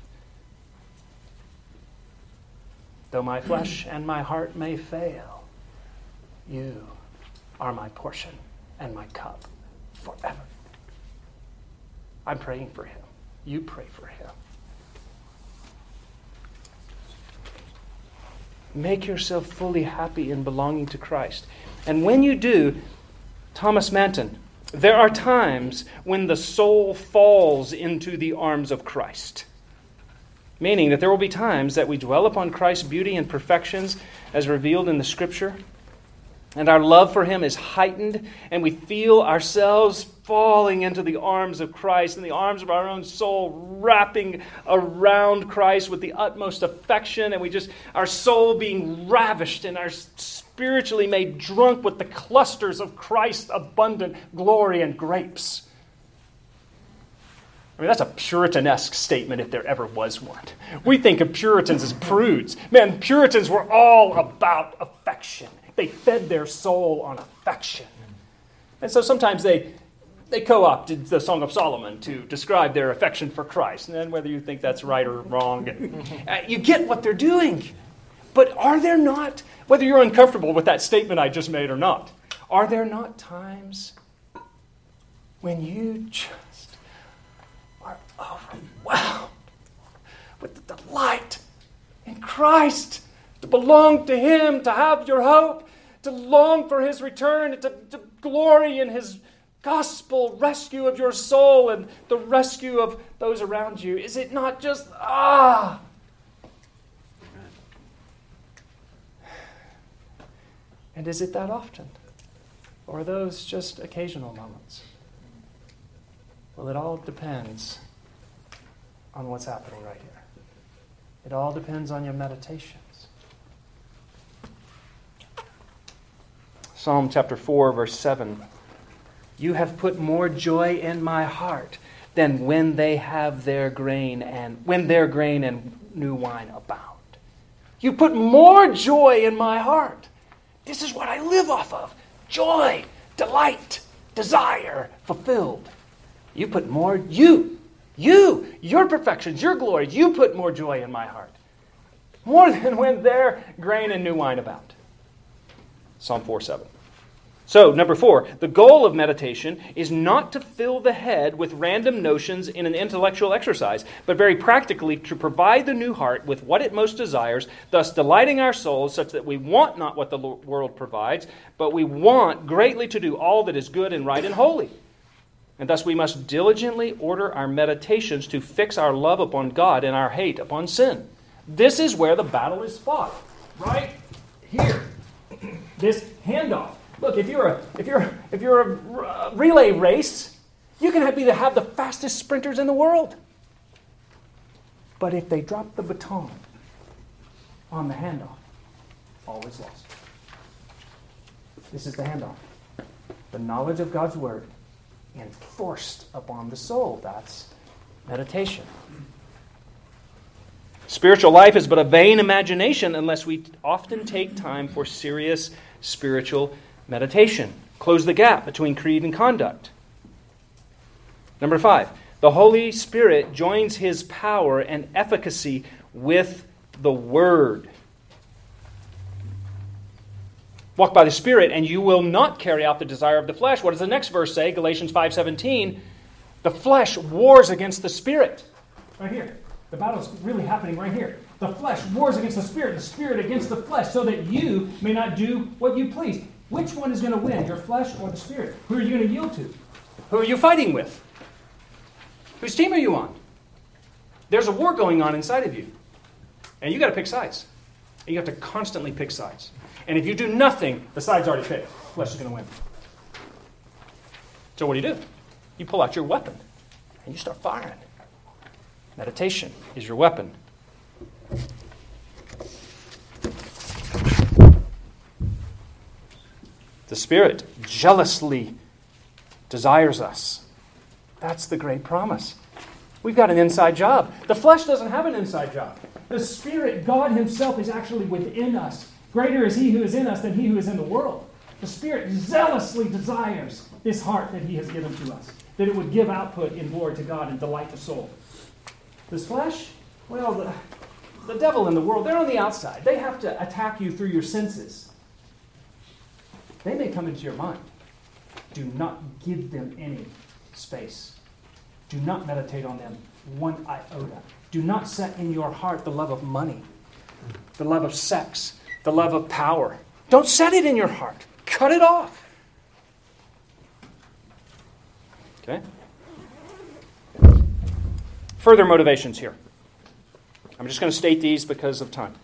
[SPEAKER 3] though my flesh and my heart may fail, you are my portion and my cup forever. I'm praying for him. You pray for him. Make yourself fully happy in belonging to Christ. And when you do, Thomas Manton, there are times when the soul falls into the arms of Christ. Meaning that there will be times that we dwell upon Christ's beauty and perfections as revealed in the Scripture, and our love for Him is heightened, and we feel ourselves falling into the arms of Christ, in the arms of our own soul, wrapping around Christ with the utmost affection, and we just, our soul being ravished and our spiritually made drunk with the clusters of Christ's abundant glory and grapes. I mean, that's a Puritanesque statement if there ever was one. We think of Puritans as prudes. Man, Puritans were all about affection. They fed their soul on affection. And so sometimes they they co-opted the Song of Solomon to describe their affection for Christ. And then whether you think that's right or wrong, uh, you get what they're doing. But are there not, whether you're uncomfortable with that statement I just made or not, are there not times when you just are overwhelmed with the delight in Christ, to belong to Him, to have your hope, to long for His return, to, to glory in His gospel rescue of your soul and the rescue of those around you? Is it not just, ah? And is it that often? Or are those just occasional moments? Well, it all depends on what's happening right here. It all depends on your meditations. Psalm chapter four, verse seven. You have put more joy in my heart than when they have their grain and when their grain and new wine abound. You put more joy in my heart. This is what I live off of. Joy, delight, desire, fulfilled. You put more, you, you, your perfections, your glories, you put more joy in my heart. More than when their grain and new wine abound. Psalm four seven. So, number four, the goal of meditation is not to fill the head with random notions in an intellectual exercise, but very practically to provide the new heart with what it most desires, thus delighting our souls such that we want not what the world provides, but we want greatly to do all that is good and right and holy. And thus we must diligently order our meditations to fix our love upon God and our hate upon sin. This is where the battle is fought. Right here. This handoff. Look, if you're a if you're if you're a relay race, you can have, be the, have the fastest sprinters in the world. But if they drop the baton on the handoff, all is lost. This is the handoff. The knowledge of God's word enforced upon the soul. That's meditation. Spiritual life is but a vain imagination unless we often take time for serious spiritual meditation. Close the gap between creed and conduct. Number five, the Holy Spirit joins His power and efficacy with the Word. Walk by the Spirit, and you will not carry out the desire of the flesh. What does the next verse say? Galatians five seventeen. The flesh wars against the Spirit. Right here. The battle's really happening right here. The flesh wars against the Spirit, the Spirit against the flesh, so that you may not do what you please. Which one is going to win, your flesh or the Spirit? Who are you going to yield to? Who are you fighting with? Whose team are you on? There's a war going on inside of you. And you got to pick sides. And you have to constantly pick sides. And if you do nothing, the side's already picked. Flesh is going to win. So what do you do? You pull out your weapon and you start firing. Meditation is your weapon. The Spirit jealously desires us. That's the great promise. We've got an inside job. The flesh doesn't have an inside job. The Spirit, God Himself, is actually within us. Greater is He who is in us than he who is in the world. The Spirit zealously desires this heart that He has given to us, that it would give output in glory to God and delight the soul. This flesh, well, the, the devil and the world, they're on the outside. They have to attack you through your senses. They may come into your mind. Do not give them any space. Do not meditate on them one iota. Do not set in your heart the love of money, the love of sex, the love of power. Don't set it in your heart. Cut it off. Okay? Further motivations here. I'm just going to state these because of time.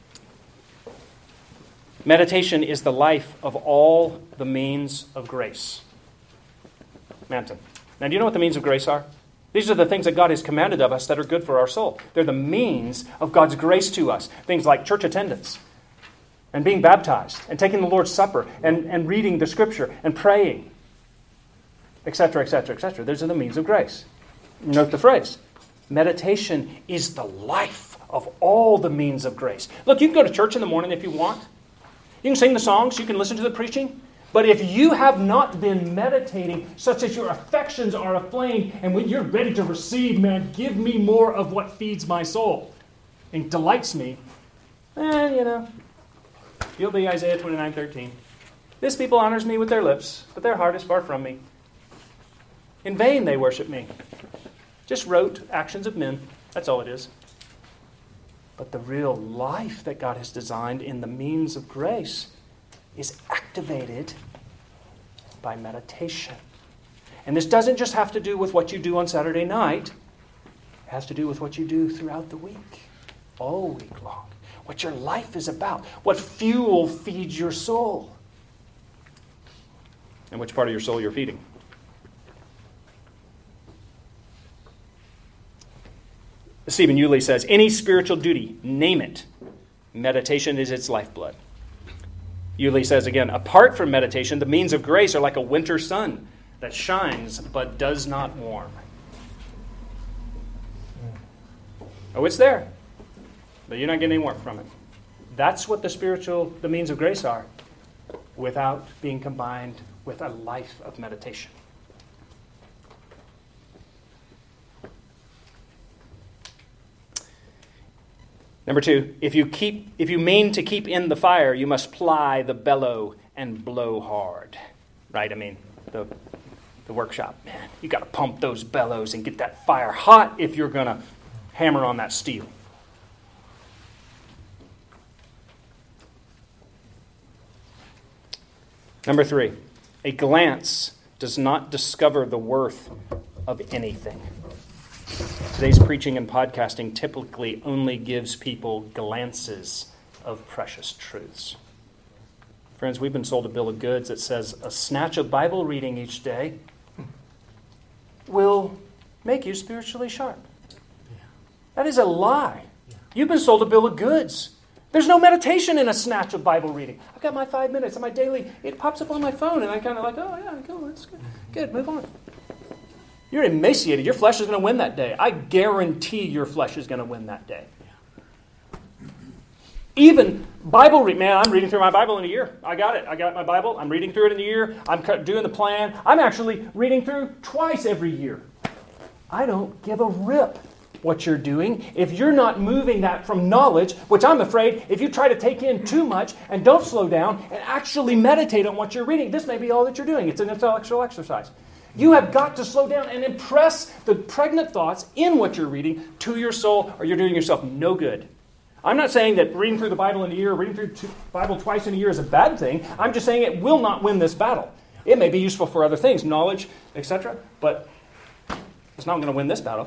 [SPEAKER 3] Meditation is the life of all the means of grace. Manton. Now, do you know what the means of grace are? These are the things that God has commanded of us that are good for our soul. They're the means of God's grace to us. Things like church attendance, and being baptized, and taking the Lord's Supper, and, and reading the Scripture, and praying, et cetera, et cetera, et cetera. Those are the means of grace. Note the phrase. Meditation is the life of all the means of grace. Look, you can go to church in the morning if you want. You can sing the songs. You can listen to the preaching. But if you have not been meditating such that your affections are aflame and when you're ready to receive, man, give me more of what feeds my soul and delights me, eh, you know, you'll be Isaiah twenty-nine thirteen. This people honors me with their lips, but their heart is far from me. In vain they worship me. Just rote actions of men. That's all it is. But the real life that God has designed in the means of grace is activated by meditation. And this doesn't just have to do with what you do on Saturday night. It has to do with what you do throughout the week, all week long. What your life is about. What fuel feeds your soul. And which part of your soul you're feeding. Stephen Yulee says, any spiritual duty, name it. Meditation is its lifeblood. Yulee says again, apart from meditation, the means of grace are like a winter sun that shines but does not warm. Oh, it's there, but you're not getting any warmth from it. That's what the spiritual, the means of grace are, without being combined with a life of meditation. Number two, if you keep, if you mean to keep in the fire, you must ply the bellow and blow hard. Right? I mean, the the workshop, man, you got to pump those bellows and get that fire hot if you're going to hammer on that steel. Number three, a glance does not discover the worth of anything. Today's preaching and podcasting typically only gives people glances of precious truths. Friends, we've been sold a bill of goods that says a snatch of Bible reading each day will make you spiritually sharp. That is a lie. You've been sold a bill of goods. There's no meditation in a snatch of Bible reading. I've got my five minutes and my daily, it pops up on my phone and I kind of like, oh yeah, go, that's good. Good, move on. You're emaciated. Your flesh is going to win that day. I guarantee your flesh is going to win that day. Even Bible read, man, I'm reading through my Bible in a year. I got it. I got my Bible. I'm reading through it in a year. I'm doing the plan. I'm actually reading through twice every year. I don't give a rip what you're doing if you're not moving that from knowledge, which I'm afraid if you try to take in too much and don't slow down and actually meditate on what you're reading, this may be all that you're doing. It's an intellectual exercise. You have got to slow down and impress the pregnant thoughts in what you're reading to your soul, or you're doing yourself no good. I'm not saying that reading through the Bible in a year, reading through the Bible twice in a year is a bad thing. I'm just saying it will not win this battle. It may be useful for other things, knowledge, et cetera, but it's not going to win this battle.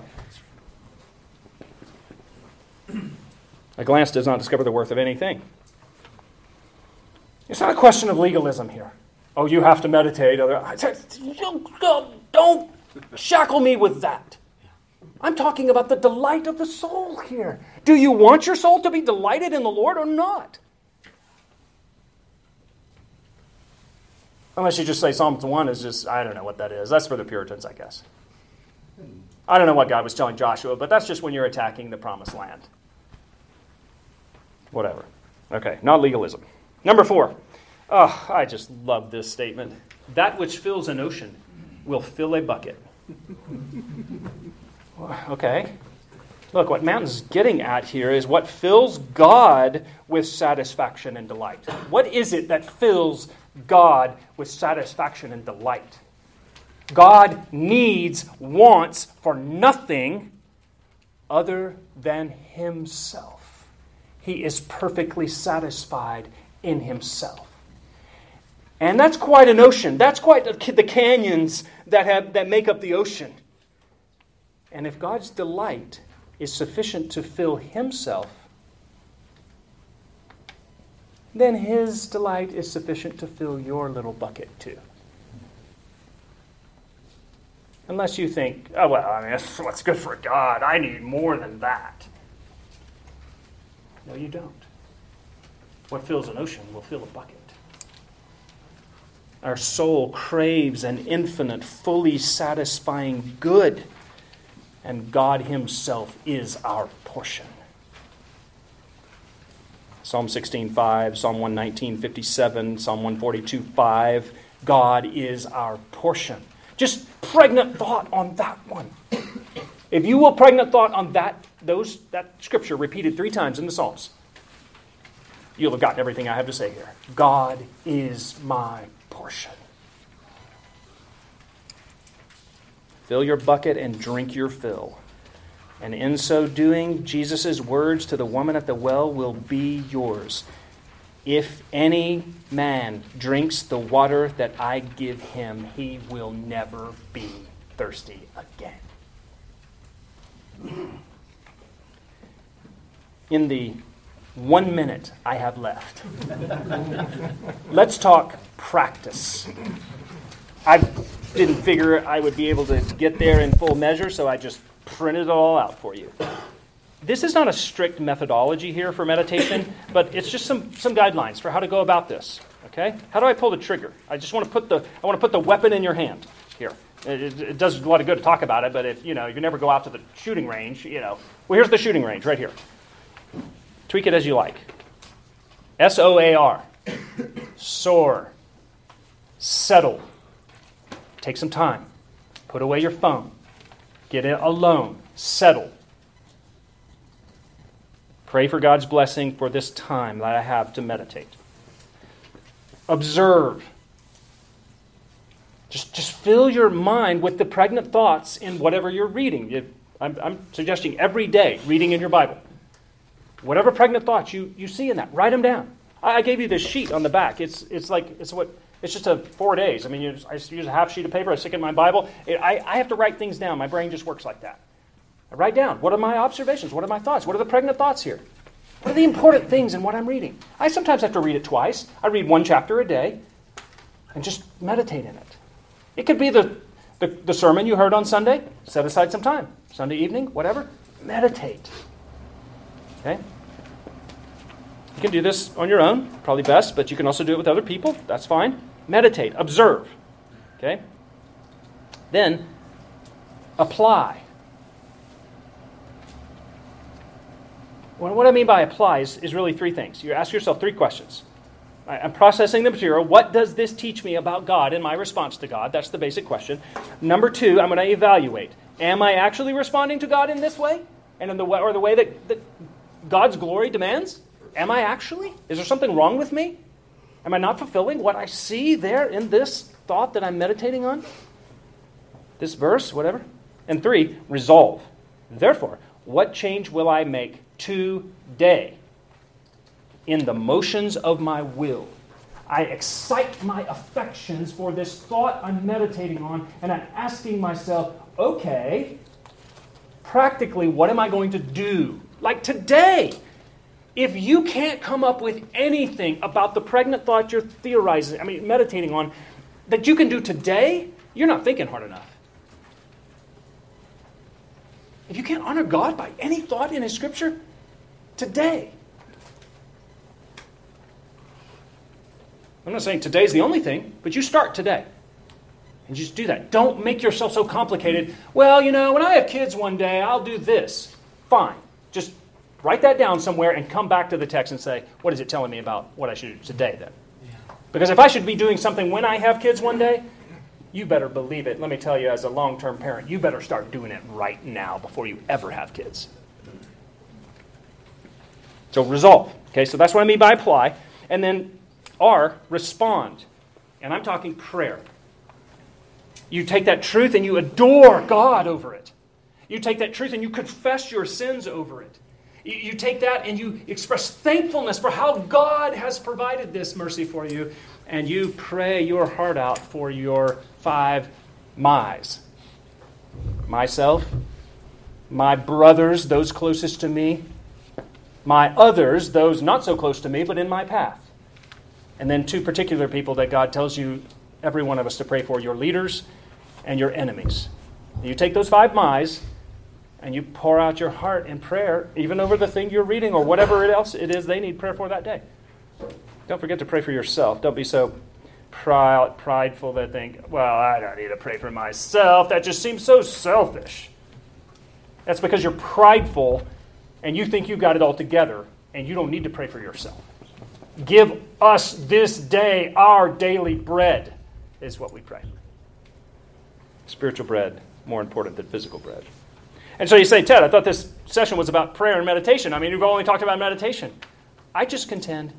[SPEAKER 3] A glance does not discover the worth of anything. It's not a question of legalism here. Oh, you have to meditate. Don't shackle me with that. I'm talking about the delight of the soul here. Do you want your soul to be delighted in the Lord or not? Unless you just say Psalm one is just, I don't know what that is. That's for the Puritans, I guess. I don't know what God was telling Joshua, but that's just when you're attacking the promised land. Whatever. Okay, not legalism. Number four. Oh, I just love this statement. That which fills an ocean will fill a bucket. Okay. Look, what Mountain's getting at here is what fills God with satisfaction and delight. What is it that fills God with satisfaction and delight? God needs, wants for nothing other than Himself. He is perfectly satisfied in Himself. And that's quite an ocean. That's quite the canyons that have that make up the ocean. And if God's delight is sufficient to fill Himself, then His delight is sufficient to fill your little bucket too. Unless you think, oh, well, I mean, that's what's good for God. I need more than that. No, you don't. What fills an ocean will fill a bucket. Our soul craves an infinite, fully satisfying good, and God Himself is our portion. Psalm sixteen five, Psalm one nineteen fifty-seven, Psalm one forty-two five, God is our portion. Just pregnant thought on that one. If you will pregnant thought on that, those that scripture repeated three times in the Psalms, you'll have gotten everything I have to say here. God is my portion. Fill your bucket and drink your fill. And in so doing, Jesus' words to the woman at the well will be yours. If any man drinks the water that I give him, he will never be thirsty again. In the one minute I have left, let's talk practice. I didn't figure I would be able to get there in full measure, so I just printed it all out for you. This is not a strict methodology here for meditation, but it's just some, some guidelines for how to go about this. Okay? How do I pull the trigger? I just want to put the I want to put the weapon in your hand here. It, it, it does a lot of good to talk about it, but if you know if you never go out to the shooting range, you know. Well, here's the shooting range right here. Tweak it as you like. S O A R. Soar. Settle. Take some time. Put away your phone. Get it alone. Settle. Pray for God's blessing for this time that I have to meditate. Observe. Just, just fill your mind with the pregnant thoughts in whatever you're reading. You, I'm, I'm suggesting every day reading in your Bible. Whatever pregnant thoughts you, you see in that, write them down. I, I gave you this sheet on the back. It's it's like it's what it's just a four days. I mean, you just, I just use a half sheet of paper. I stick it in my Bible. It, I I have to write things down. My brain just works like that. I write down what are my observations. What are my thoughts? What are the pregnant thoughts here? What are the important things in what I'm reading? I sometimes have to read it twice. I read one chapter a day and just meditate in it. It could be the, the, the sermon you heard on Sunday. Set aside some time. Sunday evening, whatever. Meditate. Okay? You can do this on your own, probably best, but you can also do it with other people. That's fine. Meditate. Observe. Okay? Then, apply. Well, what I mean by apply is, is really three things. You ask yourself three questions. I'm processing the material. What does this teach me about God and my response to God? That's the basic question. Number two, I'm going to evaluate. Am I actually responding to God in this way? And in the way, or the way that, that God's glory demands? Am I actually? Is there something wrong with me? Am I not fulfilling what I see there in this thought that I'm meditating on? This verse, whatever. And three, resolve. Therefore, what change will I make today? In the motions of my will, I excite my affections for this thought I'm meditating on, and I'm asking myself, okay, practically, what am I going to do? Like today, if you can't come up with anything about the pregnant thought you're theorizing, I mean, meditating on, that you can do today, you're not thinking hard enough. If you can't honor God by any thought in His Scripture, today, I'm not saying today's the only thing, but you start today. And just do that. Don't make yourself so complicated. Well, you know, when I have kids one day, I'll do this. Fine. Just write that down somewhere and come back to the text and say, what is it telling me about what I should do today then? Yeah. Because if I should be doing something when I have kids one day, you better believe it. Let me tell you, as a long-term parent, you better start doing it right now before you ever have kids. So resolve. Okay, so that's what I mean by apply. And then R, respond. And I'm talking prayer. You take that truth and you adore God over it. You take that truth and you confess your sins over it. You, you take that and you express thankfulness for how God has provided this mercy for you. And you pray your heart out for your five my's. Myself, my brothers, those closest to me, my others, those not so close to me, but in my path. And then two particular people that God tells you, every one of us, to pray for, your leaders and your enemies. You take those five my's and you pour out your heart in prayer, even over the thing you're reading or whatever else it is they need prayer for that day. Don't forget to pray for yourself. Don't be so proud, prideful that think, well, I don't need to pray for myself. That just seems so selfish. That's because you're prideful and you think you got it all together and you don't need to pray for yourself. Give us this day our daily bread, is what we pray. Spiritual bread, more important than physical bread. And so you say, Ted, I thought this session was about prayer and meditation. I mean, you've only talked about meditation. I just contend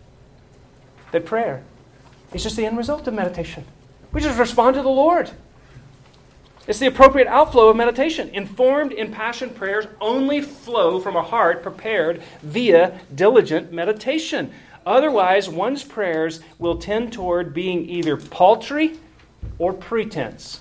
[SPEAKER 3] that prayer is just the end result of meditation. We just respond to the Lord. It's the appropriate outflow of meditation. Informed, impassioned prayers only flow from a heart prepared via diligent meditation. Otherwise, one's prayers will tend toward being either paltry or pretense.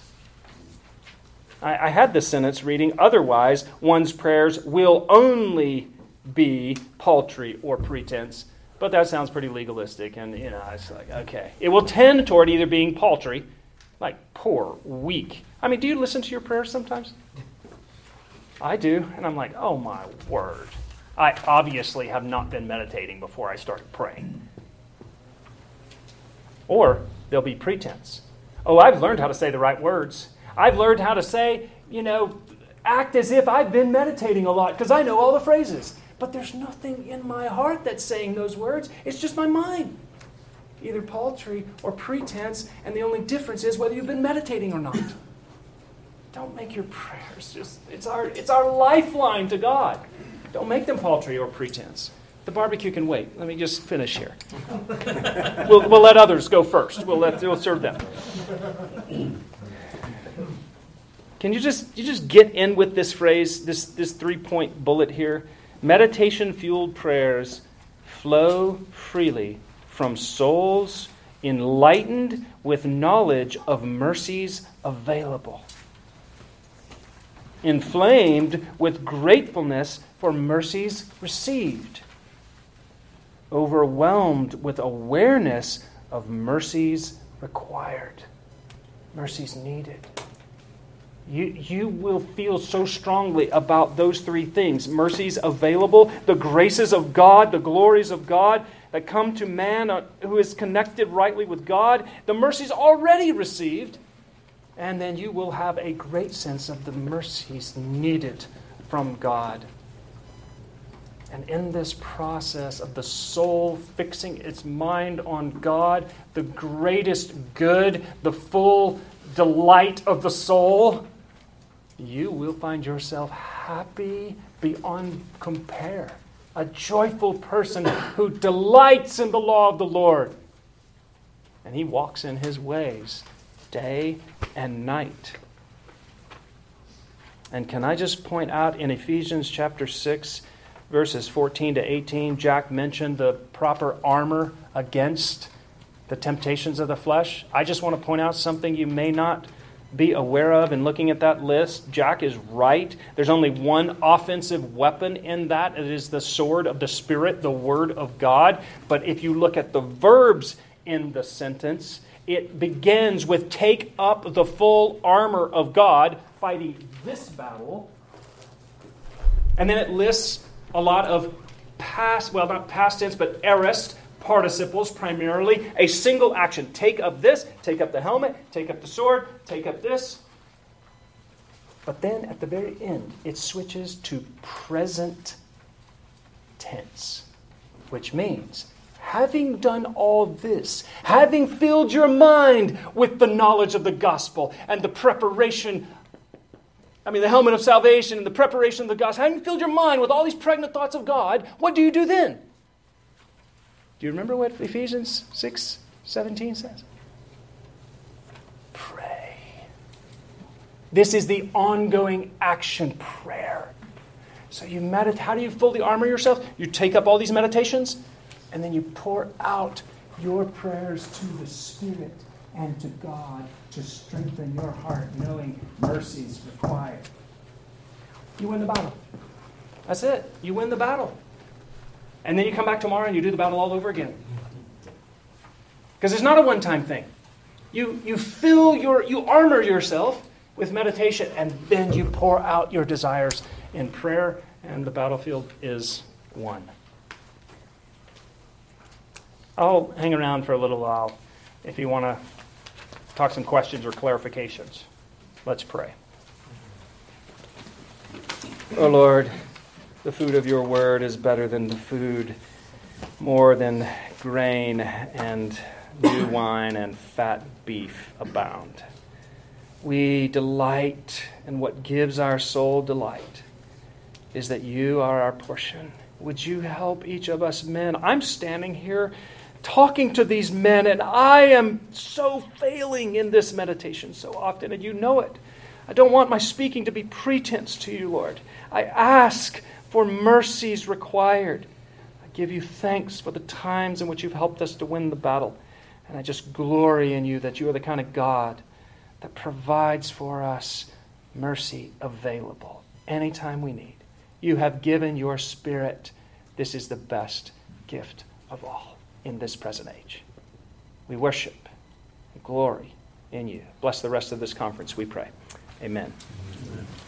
[SPEAKER 3] I, I had this sentence reading, otherwise, one's prayers will only be paltry or pretense. But that sounds pretty legalistic, and, you know, it's like, okay. It will tend toward either being paltry, like poor, weak. I mean, do you listen to your prayers sometimes? I do, and I'm like, oh my word. I obviously have not been meditating before I started praying. Or they'll be pretense. Oh, I've learned how to say the right words. I've learned how to say, you know, act as if I've been meditating a lot because I know all the phrases. But there's nothing in my heart that's saying those words. It's just my mind. Either paltry or pretense, and the only difference is whether you've been meditating or not. Don't make your prayers just, it's our, it's our lifeline to God. Don't make them paltry or pretense. The barbecue can wait. Let me just finish here. we'll, we'll let others go first. We'll let we'll serve them. Can you just you just get in with this phrase, this this three-point bullet here? Meditation-fueled prayers flow freely from souls enlightened with knowledge of mercies available, inflamed with gratefulness for mercies received, overwhelmed with awareness of mercies required, mercies needed. You, you will feel so strongly about those three things. Mercies available, the graces of God, the glories of God that come to man who is connected rightly with God, the mercies already received, and then you will have a great sense of the mercies needed from God. And in this process of the soul fixing its mind on God, the greatest good, the full delight of the soul, you will find yourself happy beyond compare. A joyful person who delights in the law of the Lord. And he walks in his ways day and night. And can I just point out in Ephesians chapter six, verses fourteen to eighteen, Jack mentioned the proper armor against the temptations of the flesh. I just want to point out something you may not be aware of in looking at that list. Jack is right. There's only one offensive weapon in that. It is the sword of the Spirit, the Word of God. But if you look at the verbs in the sentence, it begins with take up the full armor of God, fighting this battle. And then it lists a lot of past, well, not past tense, but aorist participles primarily. A single action. Take up this, take up the helmet, take up the sword, take up this. But then at the very end, it switches to present tense, which means having done all this, having filled your mind with the knowledge of the gospel and the preparation, I mean the helmet of salvation and the preparation of the gospel, having filled your mind with all these pregnant thoughts of God, what do you do then? Do you remember what Ephesians six seventeen says? Pray. This is the ongoing action prayer. So you meditate. How do you fully armor yourself? You take up all these meditations, and then you pour out your prayers to the Spirit and to God to strengthen your heart, knowing mercies required. You win the battle. That's it. You win the battle. And then you come back tomorrow and you do the battle all over again. Because it's not a one-time thing. You you fill your, you armor yourself with meditation, and then you pour out your desires in prayer, and the battlefield is won. I'll hang around for a little while if you want to talk some questions or clarifications. Let's pray. Oh Lord, the food of your word is better than the food, more than grain and new wine and fat beef abound. We delight, and what gives our soul delight is that you are our portion. Would you help each of us men? I'm standing here talking to these men, and I am so failing in this meditation so often, and you know it. I don't want my speaking to be pretense to you, Lord. I ask for mercies required. I give you thanks for the times in which you've helped us to win the battle. And I just glory in you that you are the kind of God that provides for us mercy available anytime we need. You have given your Spirit. This is the best gift of all in this present age. We worship and glory in you. Bless the rest of this conference, we pray. Amen. Amen.